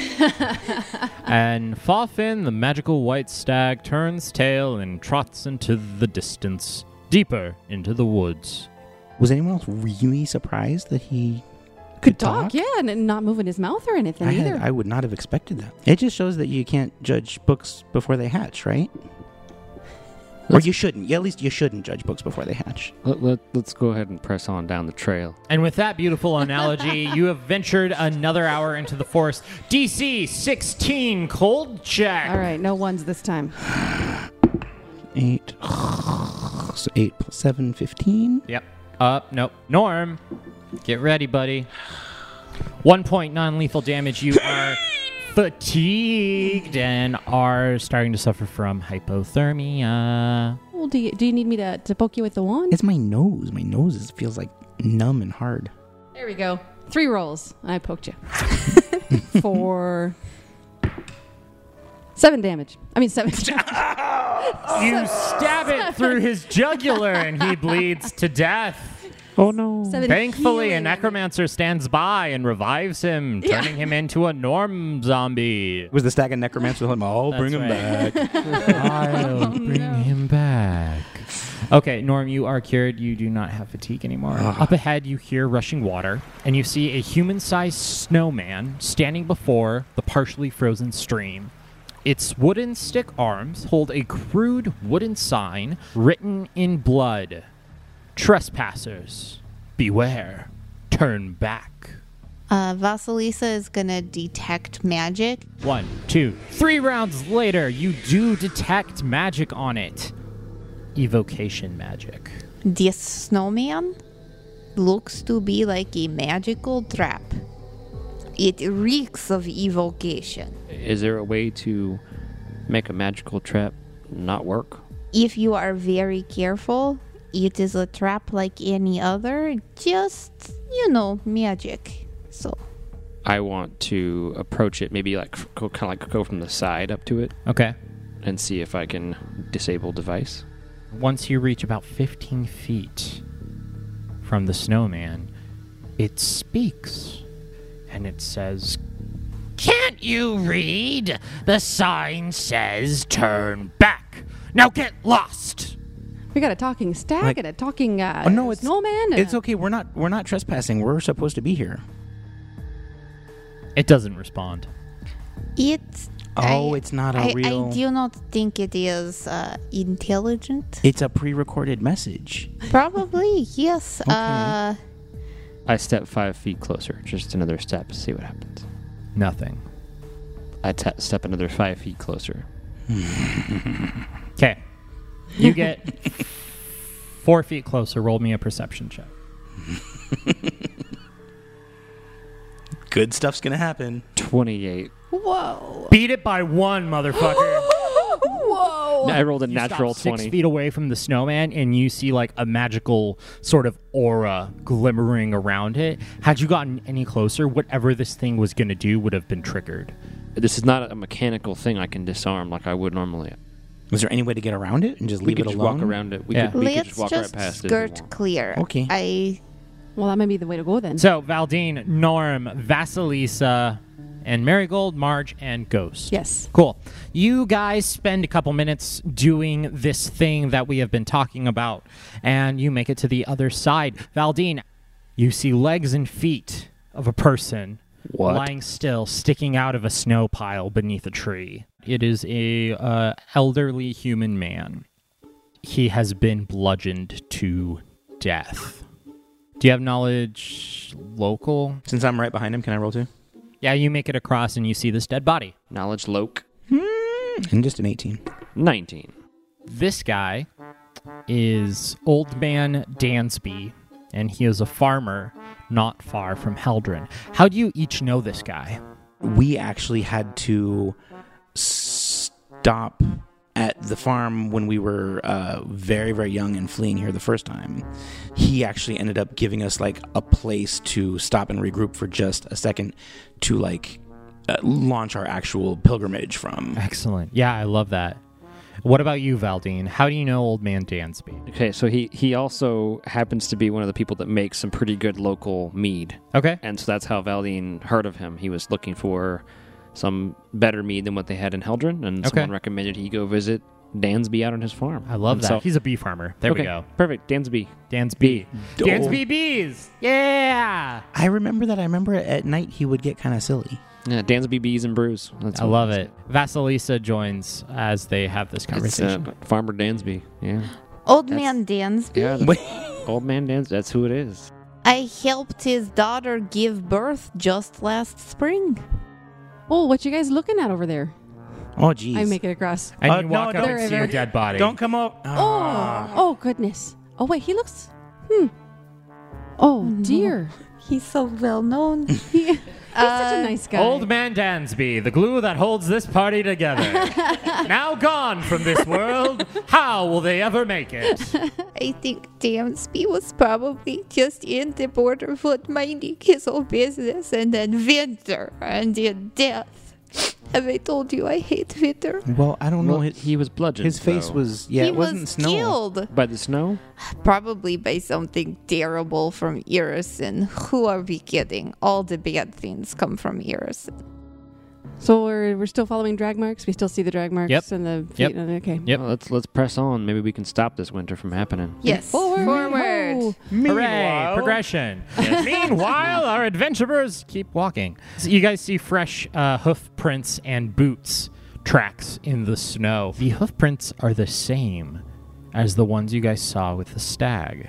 And Fawfin, the magical white stag, turns tail and trots into the distance, deeper into the woods. Was anyone else really surprised that he could could talk, yeah, and, and not moving his mouth or anything I, either. had, I would not have expected that. It just shows that you can't judge books before they hatch, right? Or you shouldn't. Yeah, at least you shouldn't judge books before they hatch. Let, let, let's go ahead and press on down the trail. And with that beautiful analogy, you have ventured another hour into the forest. D C sixteen cold check. All right, no ones this time. Eight. So eight plus seven, fifteen. Yep. Up. Nope. Norm, get ready, buddy. One point non-lethal damage. You are fatigued and are starting to suffer from hypothermia. Well, do you, do you need me to, to poke you with the wand? It's my nose. My nose is, feels like numb and hard. There we go. Three rolls. I poked you. For seven damage. I mean, seven. You stab it through his jugular and he bleeds to death. Oh, no. seven Thankfully, a healing. necromancer stands by and revives him, Yeah. turning him into a Norm zombie. Was the stag and necromancer with him? I'll That's bring him right. back. I'll bring him back. Okay, Norm, you are cured. You do not have fatigue anymore. Up ahead, you hear rushing water, and you see a human-sized snowman standing before the partially frozen stream. Its wooden stick arms hold a crude wooden sign written in blood. Trespassers, beware. Turn back. Uh, Vasilisa is gonna detect magic. One, two, three rounds later, you do detect magic on it. Evocation magic. This snowman looks to be like a magical trap. It reeks of evocation. Is there a way to make a magical trap not work? If you are very careful, it is a trap like any other, just, you know, magic. So, I want to approach it, maybe like go, kind of like go from the side up to it Okay. and see if I can disable device. Once you reach about fifteen feet from the snowman, it speaks and it says, "Can't you read? The sign says turn back. Now get lost." We got a talking stag Like- and a talking uh, Oh, no, it's- snowman. and It's a- okay. We're not. We're not trespassing. We're supposed to be here. It doesn't respond. it's. Oh, I- it's not a I, real. I do not think it is uh, intelligent. It's a pre-recorded message. Probably, yes. Okay. Uh, I step five feet closer, just another step, see what happens. Nothing. I te- step another five feet closer. Okay. You get four feet closer. Roll me a perception check. Good stuff's gonna happen. twenty-eight. Whoa. Beat it by one, motherfucker. Whoa. I rolled a You natural stop six twenty. feet away from the snowman, and you see like a magical sort of aura glimmering around it. Had you gotten any closer, whatever this thing was going to do would have been triggered. This is not a mechanical thing I can disarm like I would normally. Was there any way to get around it and just We leave could it just alone? walk around it. We Yeah. could, we could let's just walk just right past it. if we skirt want. clear. Okay. I Well, that might be the way to go then. So, Valdine, Norm, Vasilisa, and Marigold, Marge, and Ghost. Yes. Cool. You guys spend a couple minutes doing this thing that we have been talking about, and you make it to the other side. Valdine, you see legs and feet of a person What? lying still, sticking out of a snow pile beneath a tree. It is a uh, elderly human man. He has been bludgeoned to death. Do you have knowledge local? Since I'm right behind him, can I roll too? Yeah, you make it across and you see this dead body. Knowledge Loke. And just an eighteen. nineteen. This guy is Old Man Dansby, and he is a farmer not far from Heldren. How do you each know this guy? We actually had to stop at the farm when we were uh, very, very young and fleeing here the first time. He actually ended up giving us like a place to stop and regroup for just a second to like uh, launch our actual pilgrimage from. Excellent. Yeah, I love that. What about you, Valdine? How do you know Old Man Dansby? Okay, so he, he also happens to be one of the people that makes some pretty good local mead. Okay. And so that's how Valdine heard of him. He was looking for some better mead than what they had in Heldren, and Okay. someone recommended he go visit Dansby out on his farm. I love And that. so- He's a bee farmer. There okay, we go. Perfect. Dansby. Dansby. Oh. Dansby bees. Yeah. I remember that. I remember at night he would get kind of silly. Yeah, Dansby Bees and Brews. That's I what love is. it. Vasilisa joins as they have this It's conversation. uh, Farmer Dansby. Yeah. Old That's- man Dansby. Yeah. Wait. Old man Dansby. That's who it is. I helped his daughter give birth just last spring. Oh, what you guys looking at over there? Oh, geez. I make it across. and Uh, you walk no, up don't- and see a dead body. Don't come up. Oh, Ah. oh goodness. Oh wait, he looks. Hmm. Oh no. dear. He's so well known. He, he's such a Uh, nice guy. Old Man Dansby, the glue that holds this party together. Now gone from this world, how will they ever make it? I think Dansby was probably just in the borderfoot minding his own business, and then winter, and then death. Have I told you I hate winter? Well, I don't know. Well, His, he was bludgeoned. his face though. was, yeah, he it wasn't was snow. killed. by the snow. Probably by something terrible from Irison. Who are we kidding? All the bad things come from Irison. So we're we're still following drag marks. We still see the drag marks Yep. and the feet. Yep. And, okay. Yep. Well, let's let's press on. Maybe we can stop this winter from happening. Yes. Forward. Forward. Ho. Hooray! Progression. Meanwhile, our adventurers keep walking. So you guys see fresh uh, hoof prints and boots tracks in the snow. The hoof prints are the same as the ones you guys saw with the stag.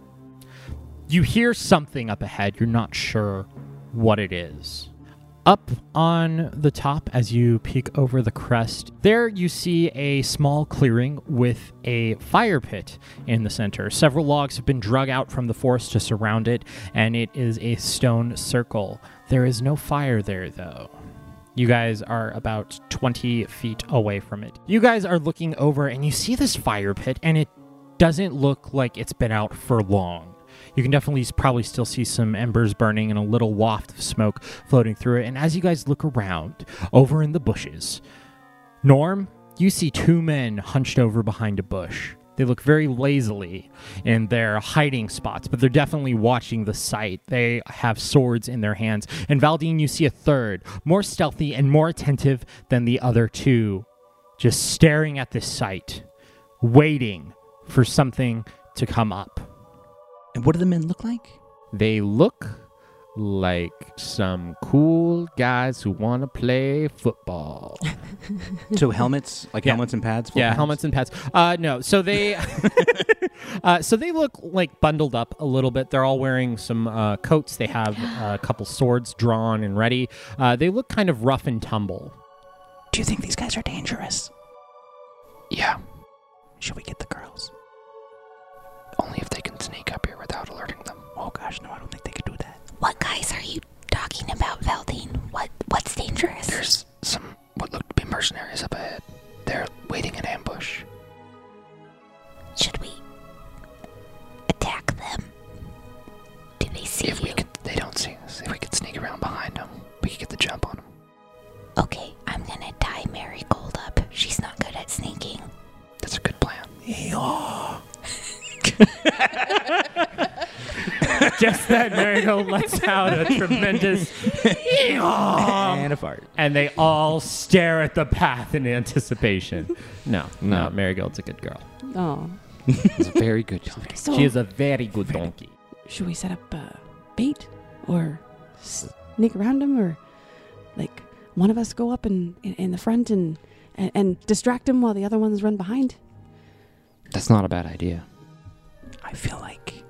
You hear something up ahead. You're not sure what it is. Up on the top, as you peek over the crest, there you see a small clearing with a fire pit in the center. Several logs have been drug out from the forest to surround it, and it is a stone circle. There is no fire there, though. You guys are about twenty feet away from it. You guys are looking over, and you see this fire pit, and it doesn't look like it's been out for long. You can definitely s- probably still see some embers burning and a little waft of smoke floating through it. And as you guys look around, over in the bushes, Norm, you see two men hunched over behind a bush. They look very lazily in their hiding spots, but they're definitely watching the sight. They have swords in their hands. And Valdine, you see a third, more stealthy and more attentive than the other two, just staring at this sight, waiting for something to come up. And what do the men look like? They look like some cool guys who want to play football. So helmets, like Yeah. helmets and pads? full Yeah, pads? helmets and pads. Uh, no, so they, uh, so they look like bundled up a little bit. They're all wearing some uh, coats. They have a couple swords drawn and ready. Uh, they look kind of rough and tumble. Do you think these guys are dangerous? Yeah. Should we get the girls? Only if they can sneak up here without alerting them. Oh gosh, no, I don't think they could do that. What guys are you talking about, Valdine? What What's dangerous? There's some what look to be mercenaries up ahead. They're waiting in ambush. Should we attack them? Do they see If we you? could, they don't see us. If we could sneak around behind them, we could get the jump on them. Okay, I'm gonna tie Marigold up. She's not good at sneaking. That's a good plan. Just then, Marigold lets out a tremendous And a fart. and they all stare at the path in anticipation. No, no, No. Marigold's a good girl. Oh. It's a very good job. So She is a very good donkey. should we set up uh, bait or sneak around him, or like one of us go up and in, in the front and, and and distract him while the other ones run behind? That's not a bad idea. I feel like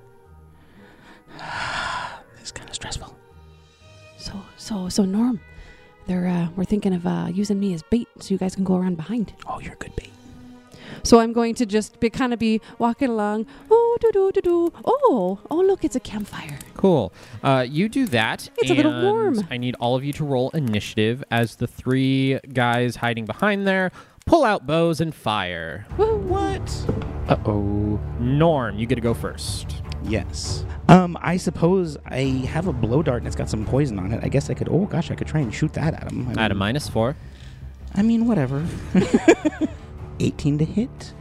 this is kind of stressful. So so so Norm, they're uh, we're thinking of uh, using me as bait so you guys can go around behind. Oh, you're a good bait. So I'm going to just be kind of be walking along. Oh, do do do do. Oh, oh, look, it's a campfire. Cool. Uh, you do that. It's a little and warm. I need all of you to roll initiative as the three guys hiding behind there pull out bows and fire. Woo. What? Uh-oh. Norm, you get to go first. Yes. Um, I suppose I have a blow dart and it's got some poison on it. I guess I could. Oh gosh, I could try and shoot that at him. I mean, At a minus four. I mean, whatever. eighteen to hit.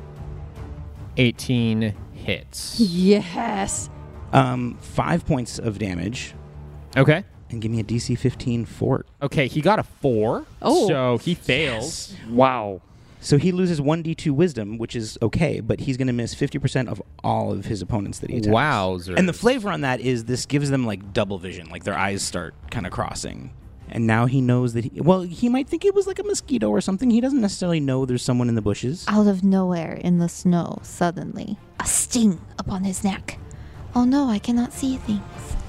eighteen hits. Yes. Um, five points of damage, Okay. and give me a D C fifteen fort. Okay, he got a four. Oh. So he fails. Wow. So he loses one d two wisdom, which is okay, but he's going to miss fifty percent of all of his opponents that he attacks. Wowzer. And the flavor on that is this gives them like double vision, like their eyes start kind of crossing. And now he knows that he, well, he might think it was like a mosquito or something. He doesn't necessarily know there's someone in the bushes. Out of nowhere in the snow, suddenly, a sting upon his neck. Oh no, I cannot see things.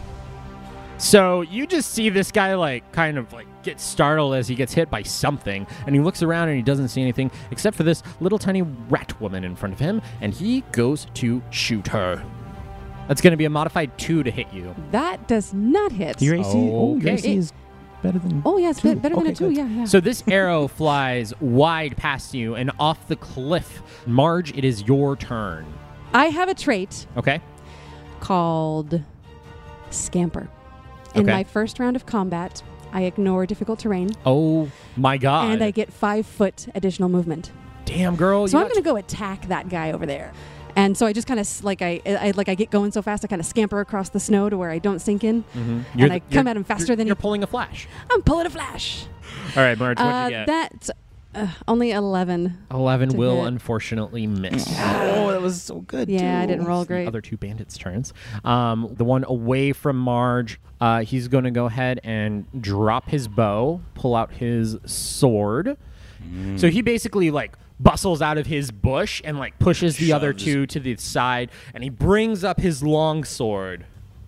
So you just see this guy like kind of like get startled as he gets hit by something, and he looks around and he doesn't see anything except for this little tiny rat woman in front of him, and he goes to shoot her. That's going to be a modified two to hit you. That does not hit. Your A C, oh, your Okay. A C is better than. Oh, yeah, it's two. be- better than Okay, a two. good. Yeah, yeah. So this arrow flies wide past you and off the cliff. Marge, it is your turn. I have a trait Okay? called Scamper. In Okay. my first round of combat, I ignore difficult terrain, Oh my god. and I get five foot additional movement. Damn, girl. So you I'm got going to go attack that guy over there. And so I just kind of like I, I like I get going so fast I kind of scamper across the snow to where I don't sink in, Mhm. and the- I come at him faster you're, than you're he. pulling a flash. I'm pulling a flash. All right, Marge, what'd Uh, you get? that's uh, only eleven. eleven to will hit. unfortunately miss. Oh, that was so good. Yeah, I too. didn't roll The great. other two bandits' turns. Um, the one away from Marge, uh, he's going to go ahead and drop his bow, pull out his sword. So he basically like bustles out of his bush and like pushes the other Shoves. two to the side, and he brings up his long sword.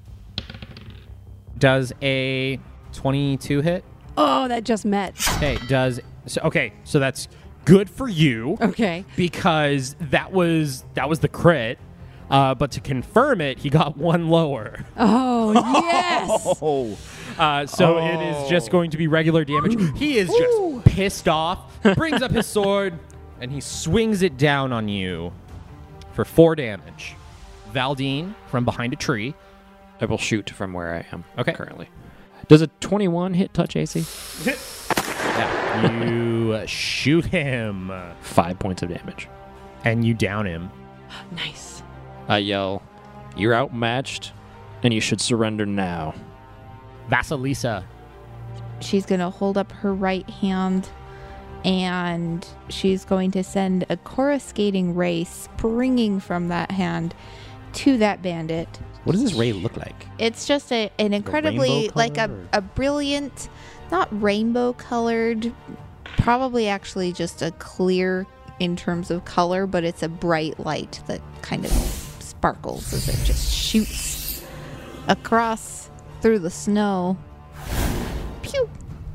Does a twenty-two hit? Oh, that just met. Okay, does so? Okay, so that's good for you. Okay. Because that was that was the crit. Uh, but to confirm it, he got one lower. Oh yes. Oh, Uh, so it is just going to be regular damage. He is just pissed off, brings up his sword, and he swings it down on you for four damage. Valdine from behind a tree. I will shoot from where I am Okay. currently. Does a twenty-one hit touch A C? Yeah, you uh, shoot him, uh, Five points of damage. and you down him. Nice. I yell, "You're outmatched, and you should surrender now." Vasilisa. She's going to hold up her right hand and she's going to send a coruscating ray springing from that hand to that bandit. what does this ray look like? It's just a, an incredibly, rainbow like a, color, or- a brilliant, not rainbow colored, probably actually just a clear in terms of color, but it's a bright light that kind of sparkles as it just shoots across through the snow. Pew!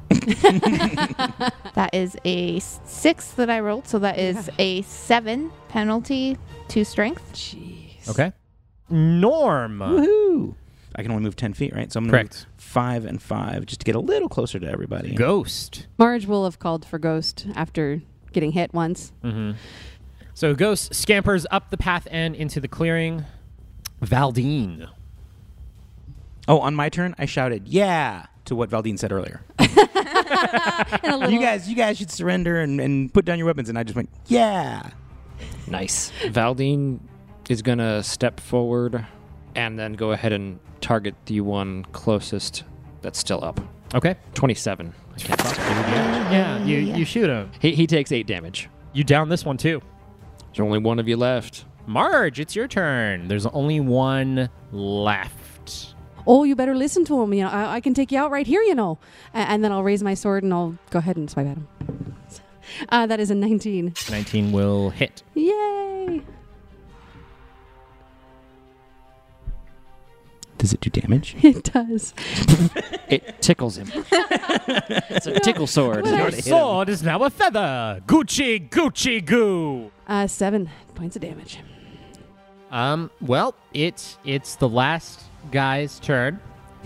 That is a six that I rolled, so that is a seven penalty to strength. Jeez. Okay. Norm. Woohoo! I can only move ten feet, right? So I'm gonna Correct. move five and five just to get a little closer to everybody. Ghost. Marge will have called for Ghost after getting hit once. Mm-hmm. So Ghost scampers up the path and into the clearing. Valdine. Oh, on my turn, I shouted "Yeah" to what Valdine said earlier. And a little, You guys, you guys should surrender and, and put down your weapons. And I just went "Yeah." Nice. Valdine is going to step forward and then go ahead and target the one closest that's still up. Okay. twenty-seven. I can't talk. Yeah, you, Yeah. you shoot him. He, he takes eight damage. You down this one too. There's only one of you left. Marge, it's your turn. There's only one left. oh, you better listen to him. You know, I, I can take you out right here, you know. And, and then I'll raise my sword and I'll go ahead and swipe at him. Uh, that is a nineteen. nineteen will hit. Yay! Does it do damage? It does. It tickles him. It's a tickle sword. Your sword is now a feather. Gucci, Gucci, goo. Uh, seven points of damage. Um, well, it's it's the last guy's turn.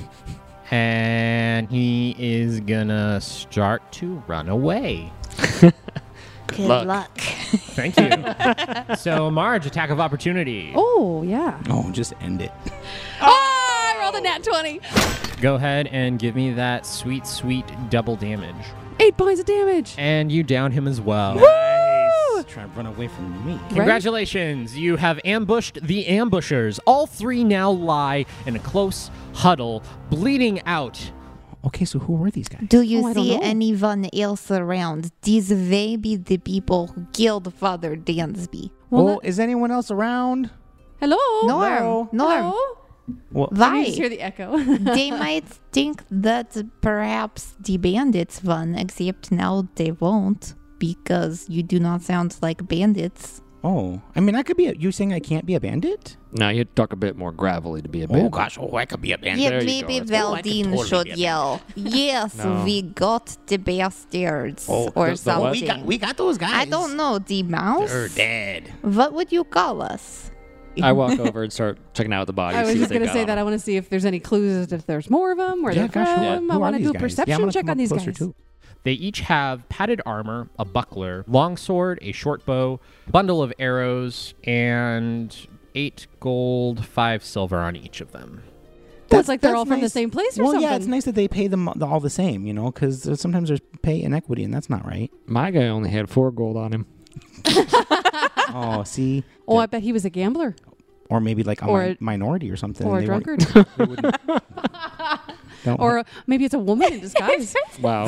And he is gonna start to run away. Good luck. luck. Thank you. So, Marge, attack of opportunity. Oh, yeah. Oh, just end it. Oh, I rolled a nat twenty. Go ahead and give me that sweet, sweet double damage. Eight points of damage. And you down him as well. Nice. Try to run away from me. Congratulations. You have ambushed the ambushers. All three now lie in a close huddle, bleeding out. Okay, so who were these guys? Do you Oh, I don't see know. anyone else around? These may be the people who killed Father Dansby. Well, oh, that- is anyone else around? hello? Norm, Hello? Norm, Hello? Well, I just hear why? the echo. They might think that perhaps the bandits won, except now they won't, because you do not sound like bandits. oh, I mean, I could be. A, you saying I can't be a bandit? No, you talk a bit more gravelly to be a Oh bandit. gosh, oh, I could be a bandit. Yeah, there you maybe go. That's- oh, I could Valdine totally should be a yell, yes, No. we got the bastards, Oh, or the- the something. what? we got, we got those guys. I don't know, the mouse? They're dead. What would you call us? I walk over and start checking out the bodies. I was see just what going they to say got that. I on want to see if there's any clues as if there's more of them, where Yeah, they're gosh, from. who- I who want are to these do a guys? perception Yeah, I'm gonna check come on up these closer guys. too. They each have padded armor, a buckler, longsword, a short bow, bundle of arrows, and eight gold, five silver on each of them. Well, it's like they're that's all from the nice. same place or Well, something. yeah, it's nice that they pay them all the same, you know, because sometimes there's pay inequity, and that's not right. My guy only had four gold on him. Oh, see, Oh, I bet he was a gambler or maybe like a Or mi- a- minority or something. or a and they weren't- drunkard. they wouldn't- Don't- Or uh, maybe it's a woman in disguise. Wow.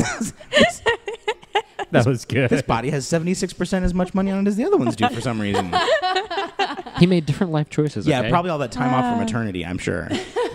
That was good. this body has seventy-six percent as much money on it as the other ones do for some reason. He made different life choices. Yeah, okay? probably all that time off Uh. from maternity, I'm sure.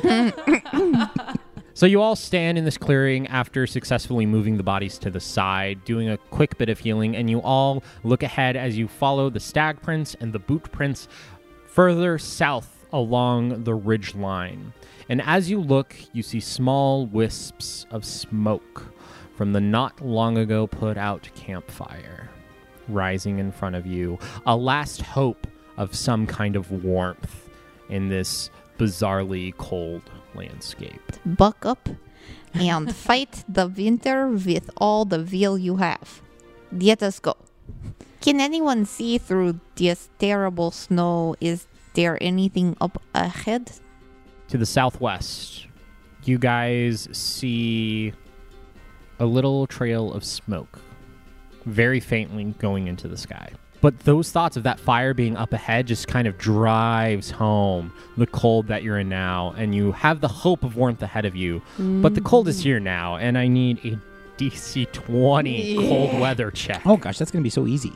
So you all stand in this clearing after successfully moving the bodies to the side, doing a quick bit of healing, and you all look ahead as you follow the stag prints and the boot prints further south along the ridge line. And as you look, you see small wisps of smoke from the not long ago put out campfire rising in front of you, a last hope of some kind of warmth in this bizarrely cold landscape. Buck up and fight the winter with all the will you have. Let us go. Can anyone see through this terrible snow? Is there anything up ahead? To the southwest, you guys see a little trail of smoke, very faintly going into the sky. But those thoughts of that fire being up ahead just kind of drives home the cold that you're in now, and you have the hope of warmth ahead of you. But the cold is here now, and I need a D C twenty cold weather check. Oh gosh, that's gonna be so easy.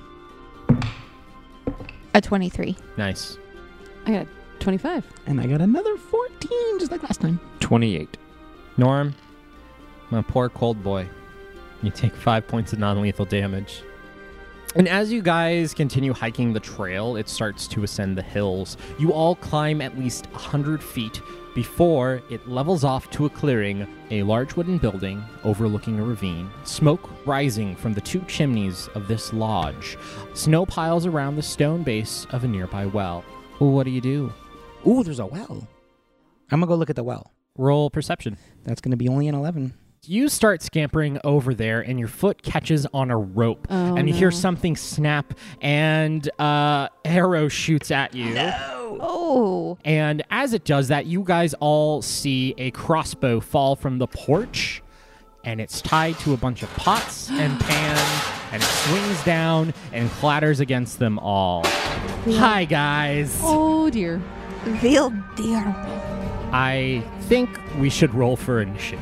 A twenty-three. Nice. I got twenty-five. And I got another fourteen, just like last time. twenty-eight. Norm, my poor cold boy. You take five points of non-lethal damage. And as you guys continue hiking the trail, it starts to ascend the hills. You all climb at least one hundred feet before it levels off to a clearing, a large wooden building overlooking a ravine, smoke rising from the two chimneys of this lodge, snow piles around the stone base of a nearby well. Well, what do you do? Ooh, there's a well. I'm gonna go look at the well. Roll perception. That's gonna be only an eleven. You start scampering over there, and your foot catches on a rope, Oh, and you hear no. something snap, and uh, arrow shoots at you. Oh. And as it does that, you guys all see a crossbow fall from the porch, and it's tied to a bunch of pots and pans, and it swings down and clatters against them all. Hi, guys. Oh, dear. Will dear. I think we should roll for initiative.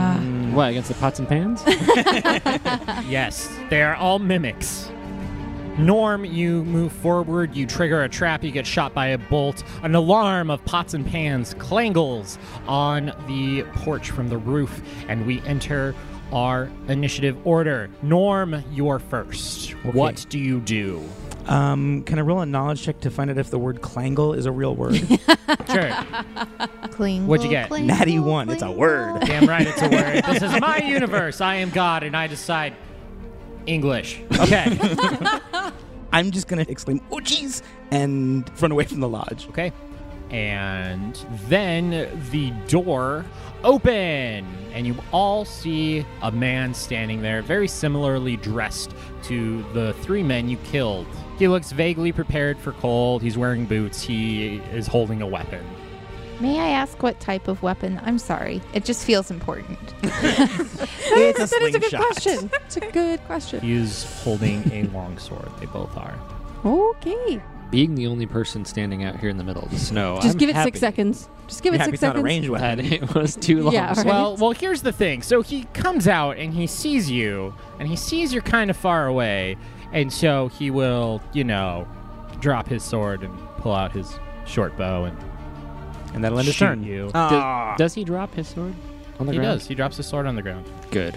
What, against the pots and pans? Yes, they are all mimics. Norm, you move forward, you trigger a trap, you get shot by a bolt. An alarm of pots and pans clangles on the porch from the roof, and we enter our initiative order. Norm, you're first. What do you do? Um, can I roll a knowledge check to find out if the word clangle is a real word? Sure. Clingle, What'd you get? clingle, Natty one. It's a word. Damn right it's a word. This is my universe. I am God, and I decide English. Okay. I'm just going to exclaim, oh, jeez, and run away from the lodge. Okay. And then the door open, and you all see a man standing there, very similarly dressed to the three men you killed. He looks vaguely prepared for cold. He's wearing boots. He is holding a weapon. May I ask what type of weapon? I'm sorry. It just feels important. It's a That is a good slingshot. question. It's a good question. He's holding a longsword. They both are. Okay. Being the only person standing out here in the middle of the snow, Just I'm give it happy six seconds. Just give Yeah, it if six it's not a seconds. ranged weapon. that it was too long. Yeah, right. Well, well, here's the thing. So he comes out and he sees you, and he sees you're kind of far away, and so he will, you know, drop his sword and pull out his short bow and And that'll end his shoot turn. you. Ah. Does, does he drop his sword on the He ground? does. He drops his sword on the ground. Good.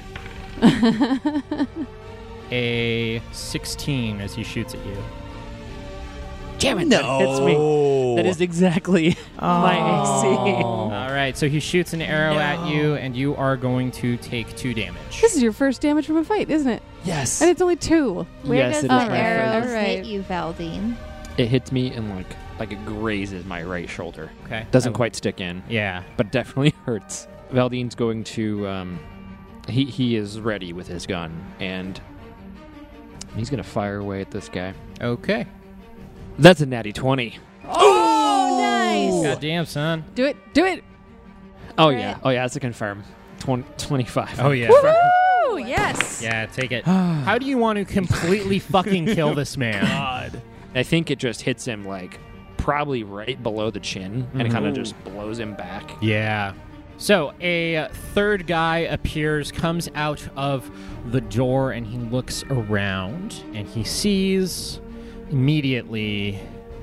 A sixteen as he shoots at you. Damn it! No. That hits me. That is exactly my A C. All right, so he shoots an arrow at you, and you are going to take two damage. This is your first damage from a fight, isn't it? Yes. And it's only two. Where Yes, does it the is my arrow favorite. hit you, Valdine? It hits me and like like it grazes my right shoulder. Okay. Doesn't Oh, quite stick in, Yeah. but definitely hurts. Valdine's going to um, he he is ready with his gun and he's gonna fire away at this guy. Okay. That's a natty twenty. Oh, nice. Goddamn, son. Do it. Do it. Oh Right. yeah. Oh yeah. That's a confirm. twenty, twenty-five. Oh yeah. Woo! Yes. Yeah, take it. How do you want to completely fucking kill this man? God. I think it just hits him like probably right below the chin and it kind of just blows him back. Yeah. So a third guy appears, comes out of the door, and he looks around, and he sees immediately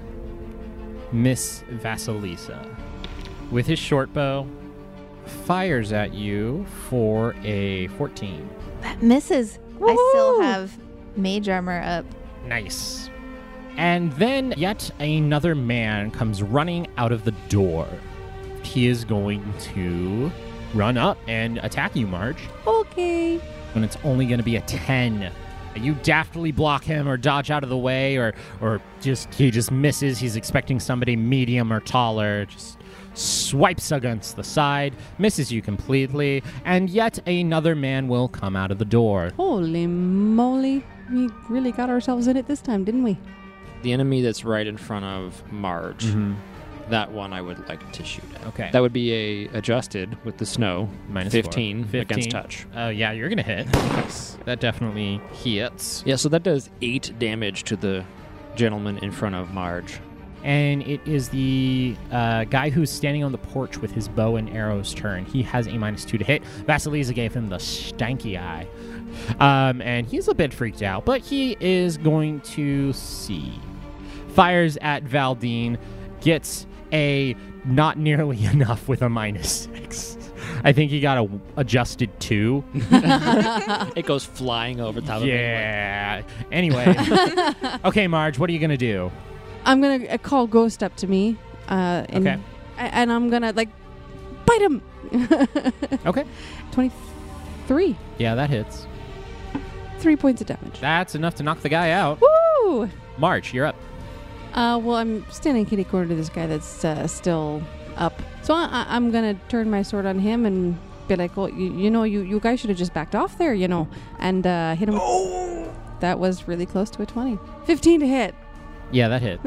Miss Vasilisa with his short bow, fires at you for a fourteen. That misses. I still Woohoo! have mage armor up. Nice. And then yet another man comes running out of the door. He is going to run up and attack you, Marge. Okay. And it's only going to be a ten. You daftly block him or dodge out of the way, or or just he just misses. He's expecting somebody medium or taller. Just swipes against the side, misses you completely, and yet another man will come out of the door. Holy moly. We really got ourselves in it this time, didn't we? The enemy that's right in front of Marge, that one I would like to shoot at. Okay. That would be a adjusted with the snow. Minus four. fifteen, against touch. Oh, yeah, you're going to hit. That definitely hits. Yeah, so that does eight damage to the gentleman in front of Marge. And it is the uh, guy who's standing on the porch with his bow and arrows turn. He has a minus two to hit. Vasilisa gave him the stanky eye. Um, and he's a bit freaked out, but he is going to see. Fires at Valdine, gets a not nearly enough with a minus six. I think he got a adjusted two. It goes flying over top of him. Yeah. Anyway. Okay, Marge, what are you going to do? I'm going to uh, call Ghost up to me. Uh, and, Okay. a- And I'm going to, like, bite him. Okay. twenty-three. Yeah, that hits. Three points of damage. That's enough to knock the guy out. Woo! Marge, you're up. Uh, well, I'm standing kitty corner to this guy that's uh, still up. So I, I, I'm going to turn my sword on him and be like, well, you, you know, you, you guys should have just backed off there, you know, and uh, hit him. Oh! That was really close to a twenty. fifteen to hit. Yeah, that hit.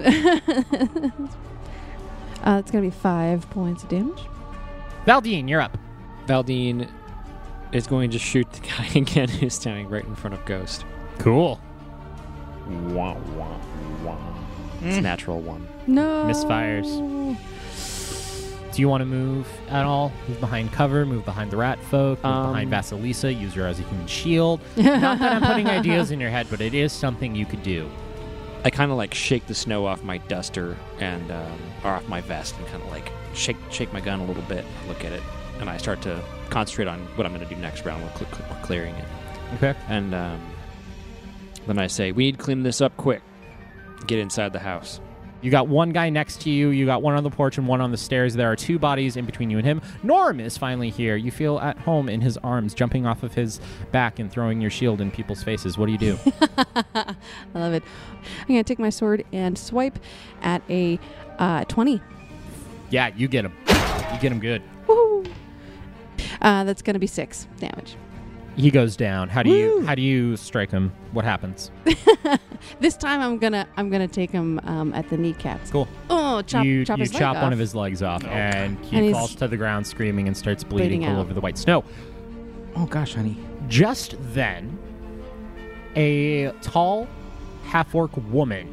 Uh, it's going to be five points of damage. Valdine, you're up. Valdine is going to shoot the guy again who's standing right in front of Ghost. Cool. Wah, wah, wah. It's natural one. No. Misfires. Do you want to move at all? Move behind cover, move behind the rat folk, move Um, behind Vasilisa, use her as a human shield. Not that I'm putting ideas in your head, but it is something you could do. I kind of like shake the snow off my duster and um, or off my vest and kind of like shake shake my gun a little bit, look at it, and I start to concentrate on what I'm going to do next round with cl- cl- clearing it. Okay. And um, then I say, we need to clean this up quick. Get inside the house. You got one guy next to you. You got one on the porch and one on the stairs. There are two bodies in between you and him. Norm is finally here. You feel at home in his arms, jumping off of his back and throwing your shield in people's faces. What do you do? I love it. I'm going to take my sword and swipe at a uh, twenty. Yeah, you get him. You get him good. Woo! Uh, that's going to be six damage. He goes down. How do you Woo! how do you strike him? What happens? This time I'm gonna I'm gonna take him um, at the kneecaps. Cool. Oh, chop you chop you his leg chop off. one of his legs off, and he And he's falls to the ground screaming and starts bleeding, bleeding all out. over the white snow. Oh gosh, honey. Just then, a tall half-orc woman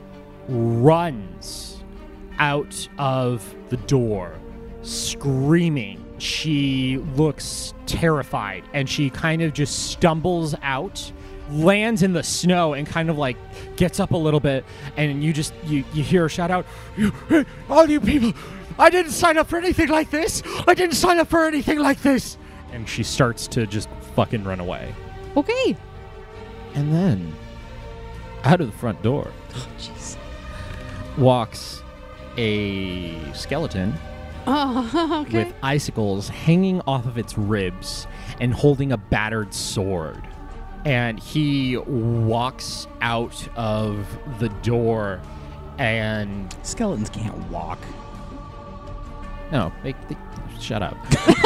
runs out of the door, screaming. She looks terrified, and she kind of just stumbles out, lands in the snow, and kind of like gets up a little bit, and you just you, you hear her shout out, "You- all you people, I didn't sign up for anything like this. I didn't sign up for anything like this." And she starts to just fucking run away. Okay. And then, out of the front door, Jeez. walks a skeleton Oh, okay. with icicles hanging off of its ribs and holding a battered sword. And he walks out of the door and... Skeletons can't walk. No, they, they shut up.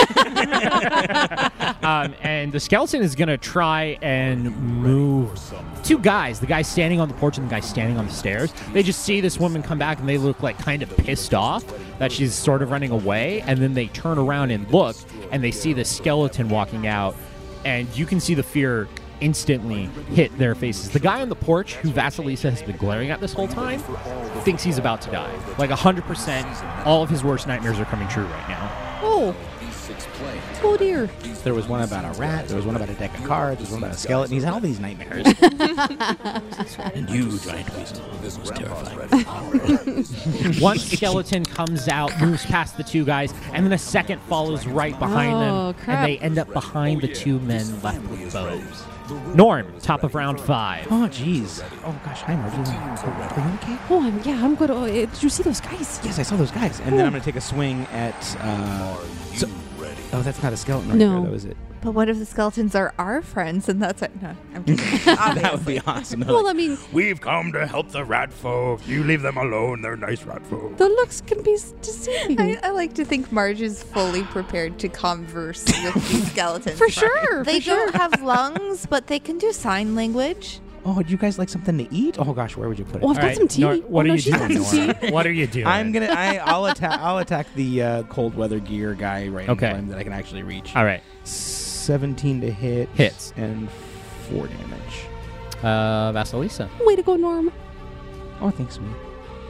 um, and the skeleton is going to try and move two guys, the guy standing on the porch and the guy standing on the stairs. They just see this woman come back and they look like kind of pissed off that she's sort of running away. And then they turn around and look and they see the skeleton walking out. And you can see the fear instantly hit their faces. The guy on the porch, who Vasilisa has been glaring at this whole time, thinks he's about to die. Like one hundred percent, all of his worst nightmares are coming true right now. Oh. Oh dear. There was one about a rat. There was one about a deck of cards. There was one about a skeleton. He's had all these nightmares. And you, giant weasel, this was terrifying. One skeleton comes out, moves past the two guys, and then a second follows right behind Oh, them, crap. and they end up behind the two men left with bows. Norm, top of round five. Oh, jeez. Oh, gosh. Hi, Margie. Are you okay? Oh, I'm, yeah, I'm good. Oh, uh, did you see those guys? Yes, I saw those guys. And then I'm going to take a swing at... Uh, so, oh, that's not a skeleton right No. there, though, is it? But what if the skeletons are our friends and that's it? No, I'm kidding. That would be awesome. Well, I mean, We've come to help the rat folk. You leave them alone. They're nice rat folk. the looks can be s- deceiving. I, I like to think Marge is fully prepared to converse with these skeletons. For sure. They for don't sure. have lungs, but they can do sign language. Oh, do you guys like something to eat? Oh, gosh, where would you put it? Oh, I've got some tea. Nor- what Oh, are no, you she's doing, got some Norm? tea. What are you doing? I'm gonna. I, I'll attack. I'll attack the uh, cold weather gear guy right Okay. in front that I can actually reach. All right. Seventeen to hit. Hits. And four damage. Uh, Vasilisa. Way to go, Norm. Oh, thanks, me.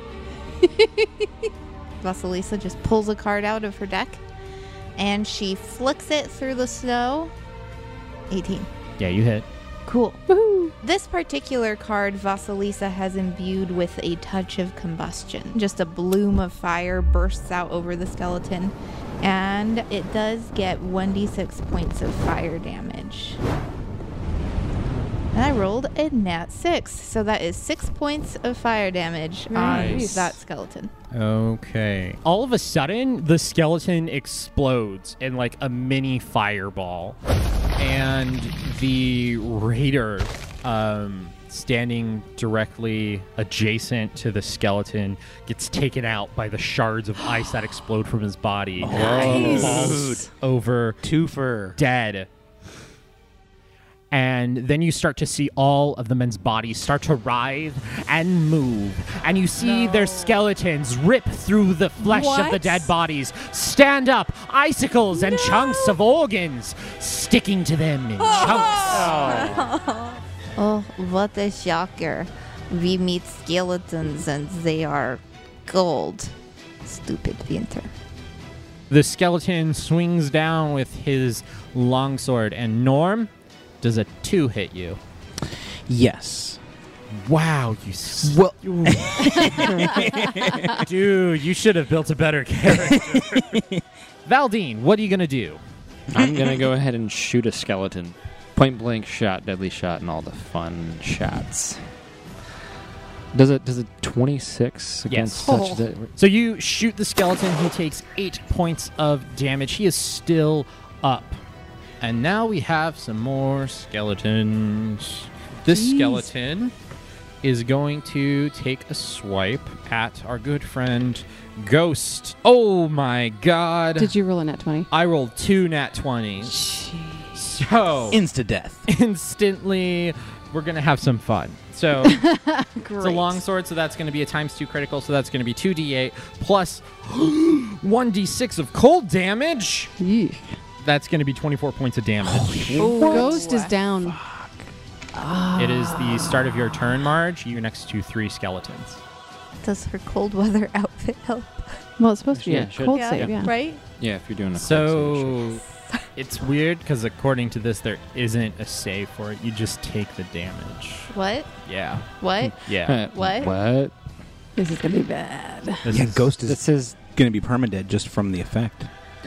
Vasilisa just pulls a card out of her deck, and she flicks it through the snow. eighteen. Yeah, you hit. Cool. Woohoo. This particular card, Vasilisa has imbued with a touch of combustion. Just a bloom of fire bursts out over the skeleton, and it does get one d six points of fire damage. And I rolled a nat six, so that is six points of fire damage Nice. on that skeleton. Okay. All of a sudden, the skeleton explodes in like a mini fireball. And the raider, um, standing directly adjacent to the skeleton, gets taken out by the shards of ice that explode from his body. Nice. Falls over Twofer. dead. And then you start to see all of the men's bodies start to writhe and move. And you see their skeletons rip through the flesh of the What? dead bodies, stand up, icicles and chunks of organs sticking to them in chunks. Oh, what a shocker. We meet skeletons and they are gold. Stupid winter. The skeleton swings down with his longsword. And Norm, does a two hit you? Yes. Wow, you s- Well, dude, you should have built a better character. Valdine, what are you gonna do? I'm gonna go ahead and shoot a skeleton. Point blank shot, deadly shot, and all the fun shots. Does it? Does it twenty-six against Yes. such? That, So you shoot the skeleton. He takes eight points of damage. He is still up. And now we have some more skeletons. This Jeez. skeleton is going to take a swipe at our good friend Ghost. Oh my god. Did you roll a nat twenty? I rolled two nat twenties. So insta death. instantly we're going to have some fun. So it's a Great. long sword, so that's going to be a times two critical, so that's going to be two d eight plus one d six of cold damage. Yeesh. That's going to be twenty-four points of damage. Ghost is down. It is the start of your turn, Marge. You're next to three skeletons. Does her cold weather outfit help? Well, it's supposed to be Yeah, a should. cold Yeah. save, yeah. Right? yeah, if you're doing a cold save, So it's weird because according to this, there isn't a save for it. You just take the damage. What? Yeah. What? Yeah. Uh, What? What? This is going to be bad. This Yeah, is- Ghost is This is going to be permadead just from the effect.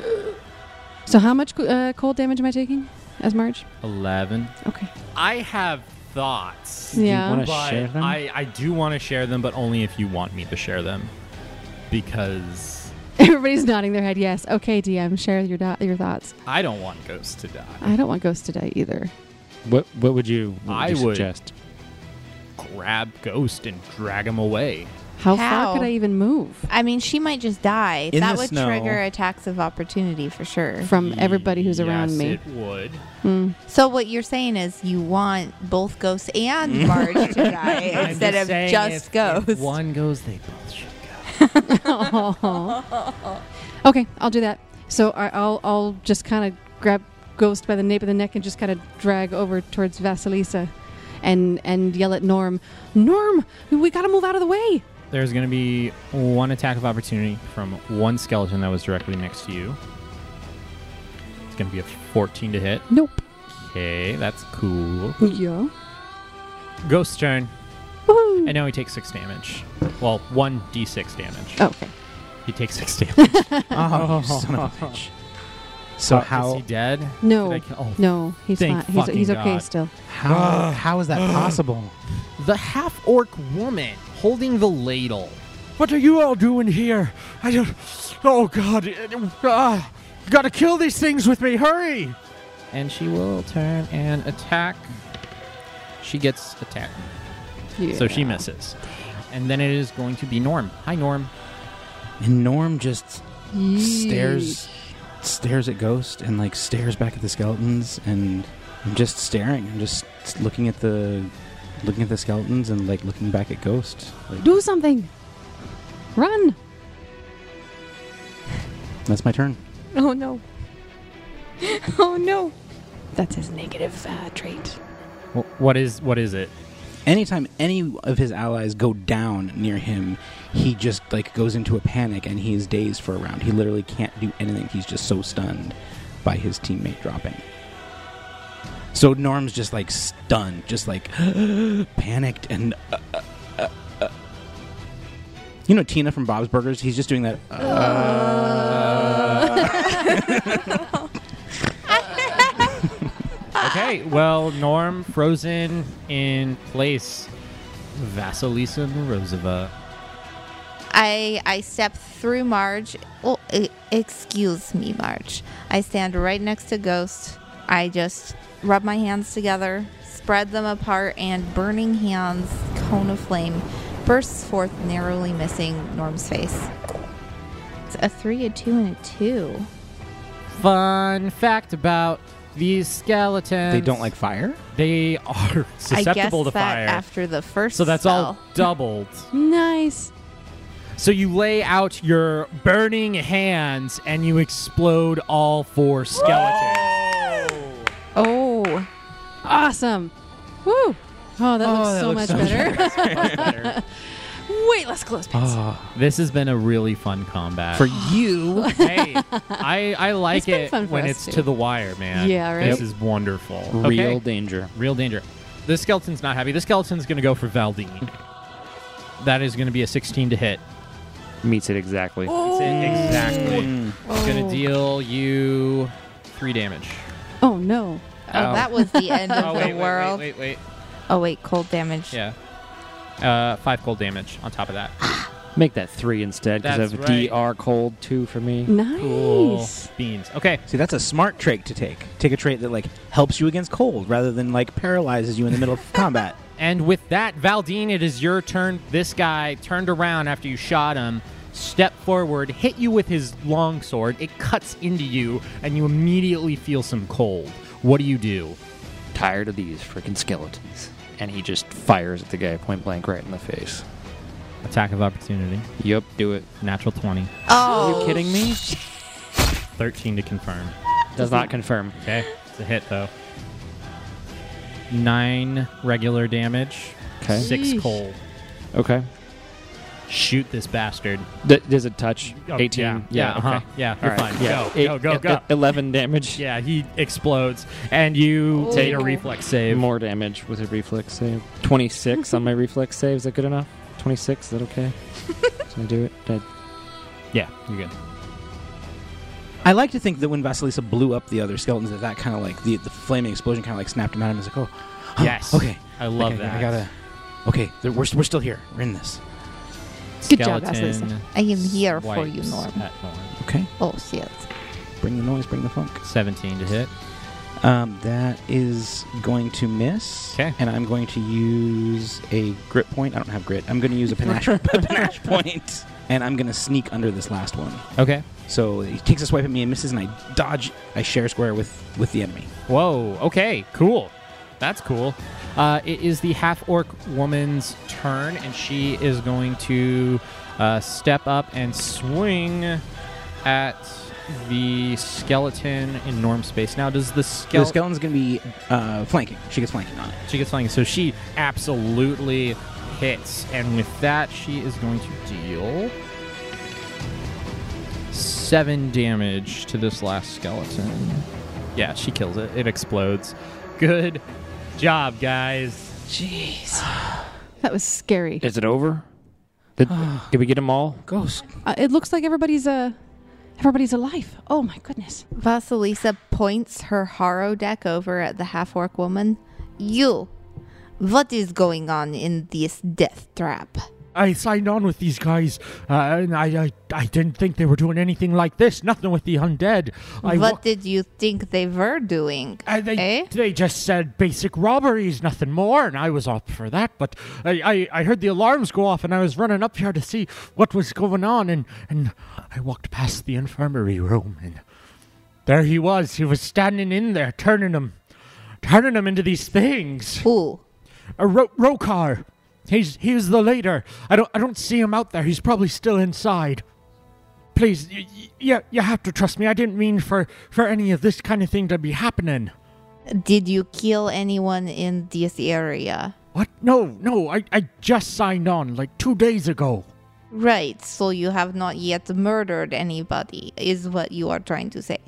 So how much uh, cold damage am I taking as Marge? eleven. Okay. I have thoughts. Yeah. wanna But share them? I, I do want to share them, but only if you want me to share them. Because Everybody's nodding their head. Yes. Okay, D M. Share your do- your thoughts. I don't want Ghost to die. I don't want Ghost to die either. what? What would you? What would I you would- suggest? Grab Ghost and drag him away. How, How? far could I even move I mean, she might just die. In that the would snow. trigger attacks of opportunity for sure. from everybody who's around Yes, me? it would. Hmm. So what you're saying is you want both Ghost and Marge to die I'm instead just of saying just if- Ghost. If one goes, they both should go. Okay, I'll do that. So I, I'll I'll just kind of grab Ghost by the nape of the neck and just kind of drag over towards Vasilisa, and and yell at Norm, Norm, we got to move out of the way. There's going to be one attack of opportunity from one skeleton that was directly next to you. It's going to be a fourteen to hit. Nope. Okay, that's cool. Yeah. Ghost's turn. Woohoo. And now he takes six damage. Well, one d six damage. Oh, okay. He takes six damage. Oh, you son of a bitch. So Uh, how is he dead? No. Did I kill- oh, No, he's Thank fine. He's, fucking he's okay God. still. how how is that possible? The half-orc woman holding the ladle. What are you all doing here? I don't. Oh God! Ah, gotta kill these things with me! Hurry! And she will turn and attack. She gets attacked. Yeah. So she misses. And then it is going to be Norm. Hi, Norm. And Norm just Yeesh. stares stares at Ghost and like stares back at the skeletons, and I'm just staring. I'm just looking at the looking at the skeletons and like looking back at Ghost. Like, Do something. Run. that's my turn. Oh no. Oh no. That's his negative uh, trait. Wh- What is what is it? Anytime any of his allies go down near him, he just like goes into a panic and he's dazed for a round. He literally can't do anything. He's just so stunned by his teammate dropping. So Norm's just like stunned, just like panicked and uh, uh, uh, uh. You know Tina from Bob's Burgers? He's just doing that. Uh. Okay, well, Norm frozen in place. Vasilisa Morozova. I I step through Marge. Oh, e- excuse me, Marge. I stand right next to Ghost. I just rub my hands together, spread them apart, and burning hands, cone of flame, bursts forth, narrowly missing Norm's face. It's a three, a two, and a two. Fun fact about these skeletons. They don't like fire? They are I guess susceptible to that fire. after the first So that's all spell. doubled. Nice. So you lay out your burning hands and you explode all four skeletons. Oh. Awesome. Woo. Oh, that Oh, looks that so looks much so better. Much better. Way less clothespins. Oh, This has been a really fun combat. for you. hey, I, I like It's been it fun for when us, it's too. to the wire, man. Yeah, right? This is wonderful. Real Okay. danger. Real danger. This skeleton's not happy. This skeleton's going to go for Valdine. That is going to be a sixteen to hit. Meets it exactly. That's it, exactly. Mm. It's going to deal you three damage. Oh no. Oh, Ow. that was the end of Oh, the wait, wait, world. wait, wait, wait. Oh, wait, cold damage. Yeah. Uh, five cold damage on top of that. Make that three instead because That's of right. D R cold two for me. Nice. Cool beans. Okay. See, that's a smart trait to take. Take a trait that like helps you against cold rather than like paralyzes you in the middle of combat. And with that, Valdine, it is your turn. This guy turned around after you shot him, stepped forward, hit you with his longsword. It cuts into you, and you immediately feel some cold. What do you do? Tired of these freaking skeletons. And he just fires at the guy point blank right in the face. Attack of opportunity. Yup, do it. Natural twenty. Oh. Are you kidding me? thirteen to confirm. Does not confirm. Okay. It's a hit, though. Nine regular damage. Okay. Six Yeesh. cold. Okay. Shoot this bastard. D- does it touch? Oh, eighteen. Yeah, yeah, uh-huh. okay. Yeah, All you're right, fine. Yeah. Go, Eight- go, go, e- go. eleven damage. Yeah, he explodes, and you Oh. take a reflex save. More damage with a reflex save. twenty-six on my reflex save. Is that good enough? twenty-six, is that okay? Can I do it? Did Yeah, you're good. I like to think that when Vasilisa blew up the other skeletons, that that kind of like the, the flaming explosion kind of like snapped him out of him. It's like, oh, oh, Yes. okay, I love okay, that. I gotta. Okay, there- we're we're still here. We're in this. Good job, Skeleton Vasilisa. I am here for you, swipes Norm. at Norm. Okay, Oh, shit. bring the noise, bring the funk. seventeen to hit. Um, that is going to miss. 'Kay. And I'm going to use a grit point. I don't have grit. I'm going to use a panache, a panache point, and I'm going to sneak under this last one. Okay. So he takes a swipe at me and misses, and I dodge. I share square with with the enemy. Whoa. Okay. Cool. That's cool. Uh, it is the half orc woman's turn, and she is going to uh, step up and swing at the skeleton in Norm space. Now, does the The skeleton? skeleton's going to be uh, flanking. She gets flanking on it. She gets flanking, so she absolutely hits, and with that, she is going to deal seven damage to this last skeleton. Yeah, she kills it. It explodes. Good job, guys. Jeez. That was scary. Is it over? Did, did we get them all? Ghost. Uh, it looks like everybody's uh, everybody's alive. Oh my goodness. Vasilisa points her Haro deck over at the half-orc woman. You, what is going on in this death trap? I signed on with these guys, uh, and I, I I didn't think they were doing anything like this. Nothing with the undead. I what wa- did you think they were doing? Uh, they, Eh? they just said basic robberies, nothing more, and I was up for that. But I, I, I heard the alarms go off, and I was running up here to see what was going on, and, and I walked past the infirmary room, and there he was. He was standing in there, turning them, turning them into these things. Who? A ro- Rokar. He's he's the leader. I don't I don't see him out there. He's probably still inside. Please, y- y- you, you have to trust me. I didn't mean for, for any of this kind of thing to be happening. Did you kill anyone in this area? What? No, no. I, I just signed on like two days ago. Right, so you have not yet murdered anybody, is what you are trying to say.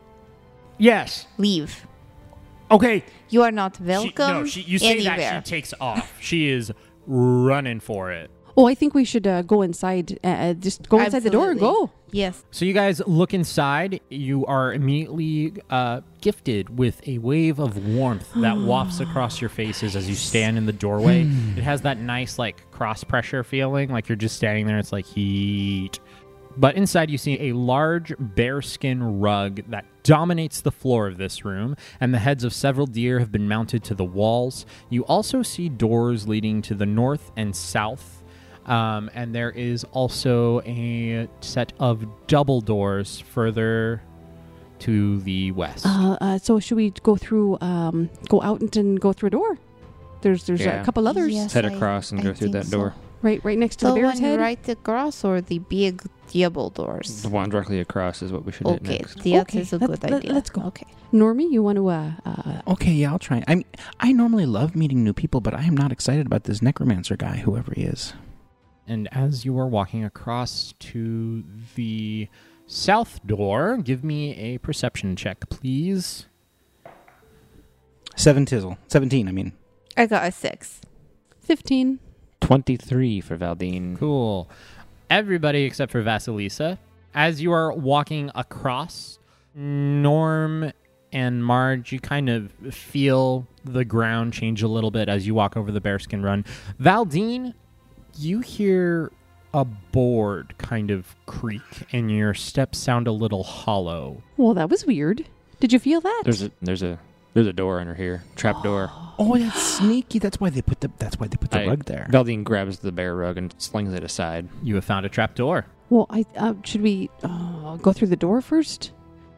Yes. Leave. Okay. You are not She, welcome no, she, you say anywhere. that she takes off. She is running for it. Oh, I think we should uh, go inside. Uh, uh, just go inside the door and Absolutely. go. Yes. So you guys look inside. You are immediately uh, gifted with a wave of warmth that wafts across your faces as you stand in the doorway. It has that nice like cross pressure feeling, like you're just standing there. It's like heat. But inside you see a large bearskin rug that dominates the floor of this room, and the heads of several deer have been mounted to the walls. You also see doors leading to the north and south. Um, and there is also a set of double doors further to the west. Uh, uh, so should we go through, um, go out and, and go through a door? There's there's Yeah. a couple others Yes, Head I- across and I go through think that door. so. right right next to The the bear's one head. right across or the big double doors? The one directly across is what we should hit Okay, next. that Okay, is a let- good let- idea. let's go. Okay. Normie, you want to? Uh, uh, Okay, yeah, I'll try. I mean, I normally love meeting new people, but I am not excited about this necromancer guy, whoever he is. And as you are walking across to the south door, give me a perception check, please. Seven tizzle. Seventeen, I mean. I got a six. Fifteen. twenty-three for Valdine. Cool. Everybody except for Vasilisa. As you are walking across, Norm and Marge, you kind of feel the ground change a little bit as you walk over the bearskin run. Valdine, you hear a board kind of creak and your steps sound a little hollow. Well, that was weird. Did you feel that? There's a there's a there's a door under here. Trap door. Oh, that's sneaky. That's why they put the that's why they put the I- rug there. Valdine grabs the bear rug and slings it aside. You have found a trap door. Well, I uh, should we uh, go through the door first?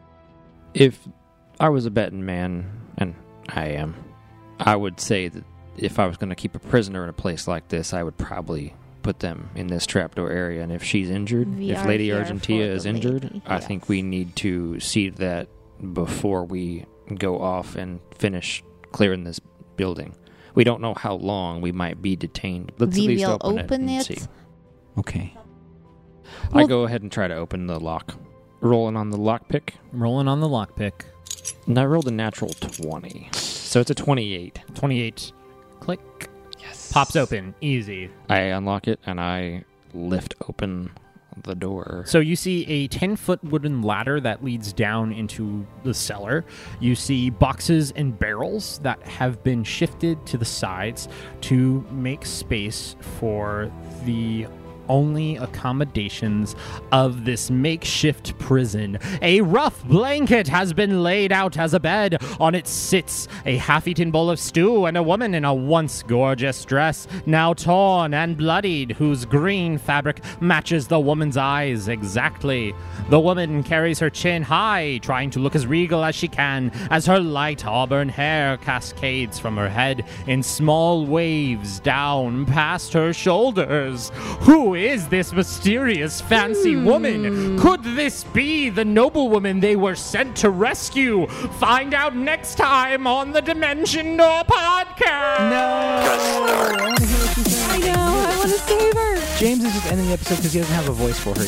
If I was a betting man, and I am, I would say that if I was going to keep a prisoner in a place like this, I would probably put them in this trapdoor area. And if she's injured, We if are Lady here Argentia for is the injured, lady, I yes. think we need to see that before we go off and finish clearing this building. We don't know how long we might be detained. Let's We at least will open, open it and it. see. Okay. I Well- go ahead and try to open the lock. Rolling on the lockpick. Rolling on the lockpick. And I rolled a natural twenty. So it's a twenty-eight. twenty-eight. Click. Yes. Pops open. Easy. I unlock it and I lift open the door. So you see a ten-foot wooden ladder that leads down into the cellar. You see boxes and barrels that have been shifted to the sides to make space for the only accommodations of this makeshift prison. A rough blanket has been laid out as a bed. On it sits a half-eaten bowl of stew and a woman in a once gorgeous dress, now torn and bloodied, whose green fabric matches the woman's eyes exactly. The woman carries her chin high, trying to look as regal as she can, as her light auburn hair cascades from her head in small waves down past her shoulders. Who is this mysterious fancy woman? Could this be the noblewoman they were sent to rescue? Find out next time on the Dimension Door podcast. No. I know. I want to save her. James is just ending the episode because he doesn't have a voice for her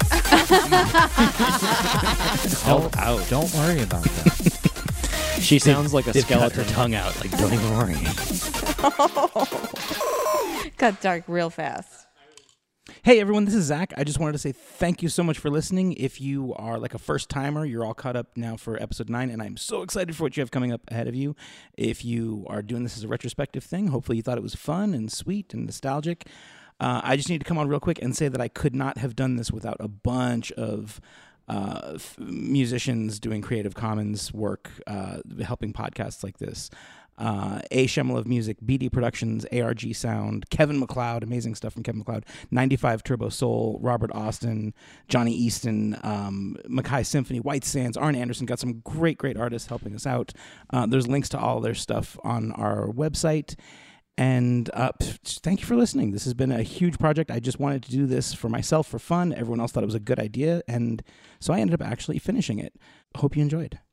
yet. Don't, oh, don't worry about that. She sounds like a They've cut skeleton. her tongue out. Like, don't even worry. Got dark real fast. Hey everyone, this is Zach. I just wanted to say thank you so much for listening. If you are like a first timer, you're all caught up now for episode nine, and I'm so excited for what you have coming up ahead of you. If you are doing this as a retrospective thing, hopefully you thought it was fun and sweet and nostalgic. Uh, I just need to come on real quick and say that I could not have done this without a bunch of uh, f- musicians doing Creative Commons work, uh, helping podcasts like this. Uh, A. Schemmel of Music, B D Productions, A R G Sound, Kevin MacLeod, amazing stuff from Kevin MacLeod, ninety-five Turbo Soul, Robert Austin, Johnny Easton, um, Mackay Symphony, White Sands, Arn Anderson, got some great, great artists helping us out. Uh, there's links to all their stuff on our website. And uh, pff, thank you for listening. This has been a huge project. I just wanted to do this for myself for fun. Everyone else thought it was a good idea. And so I ended up actually finishing it. Hope you enjoyed.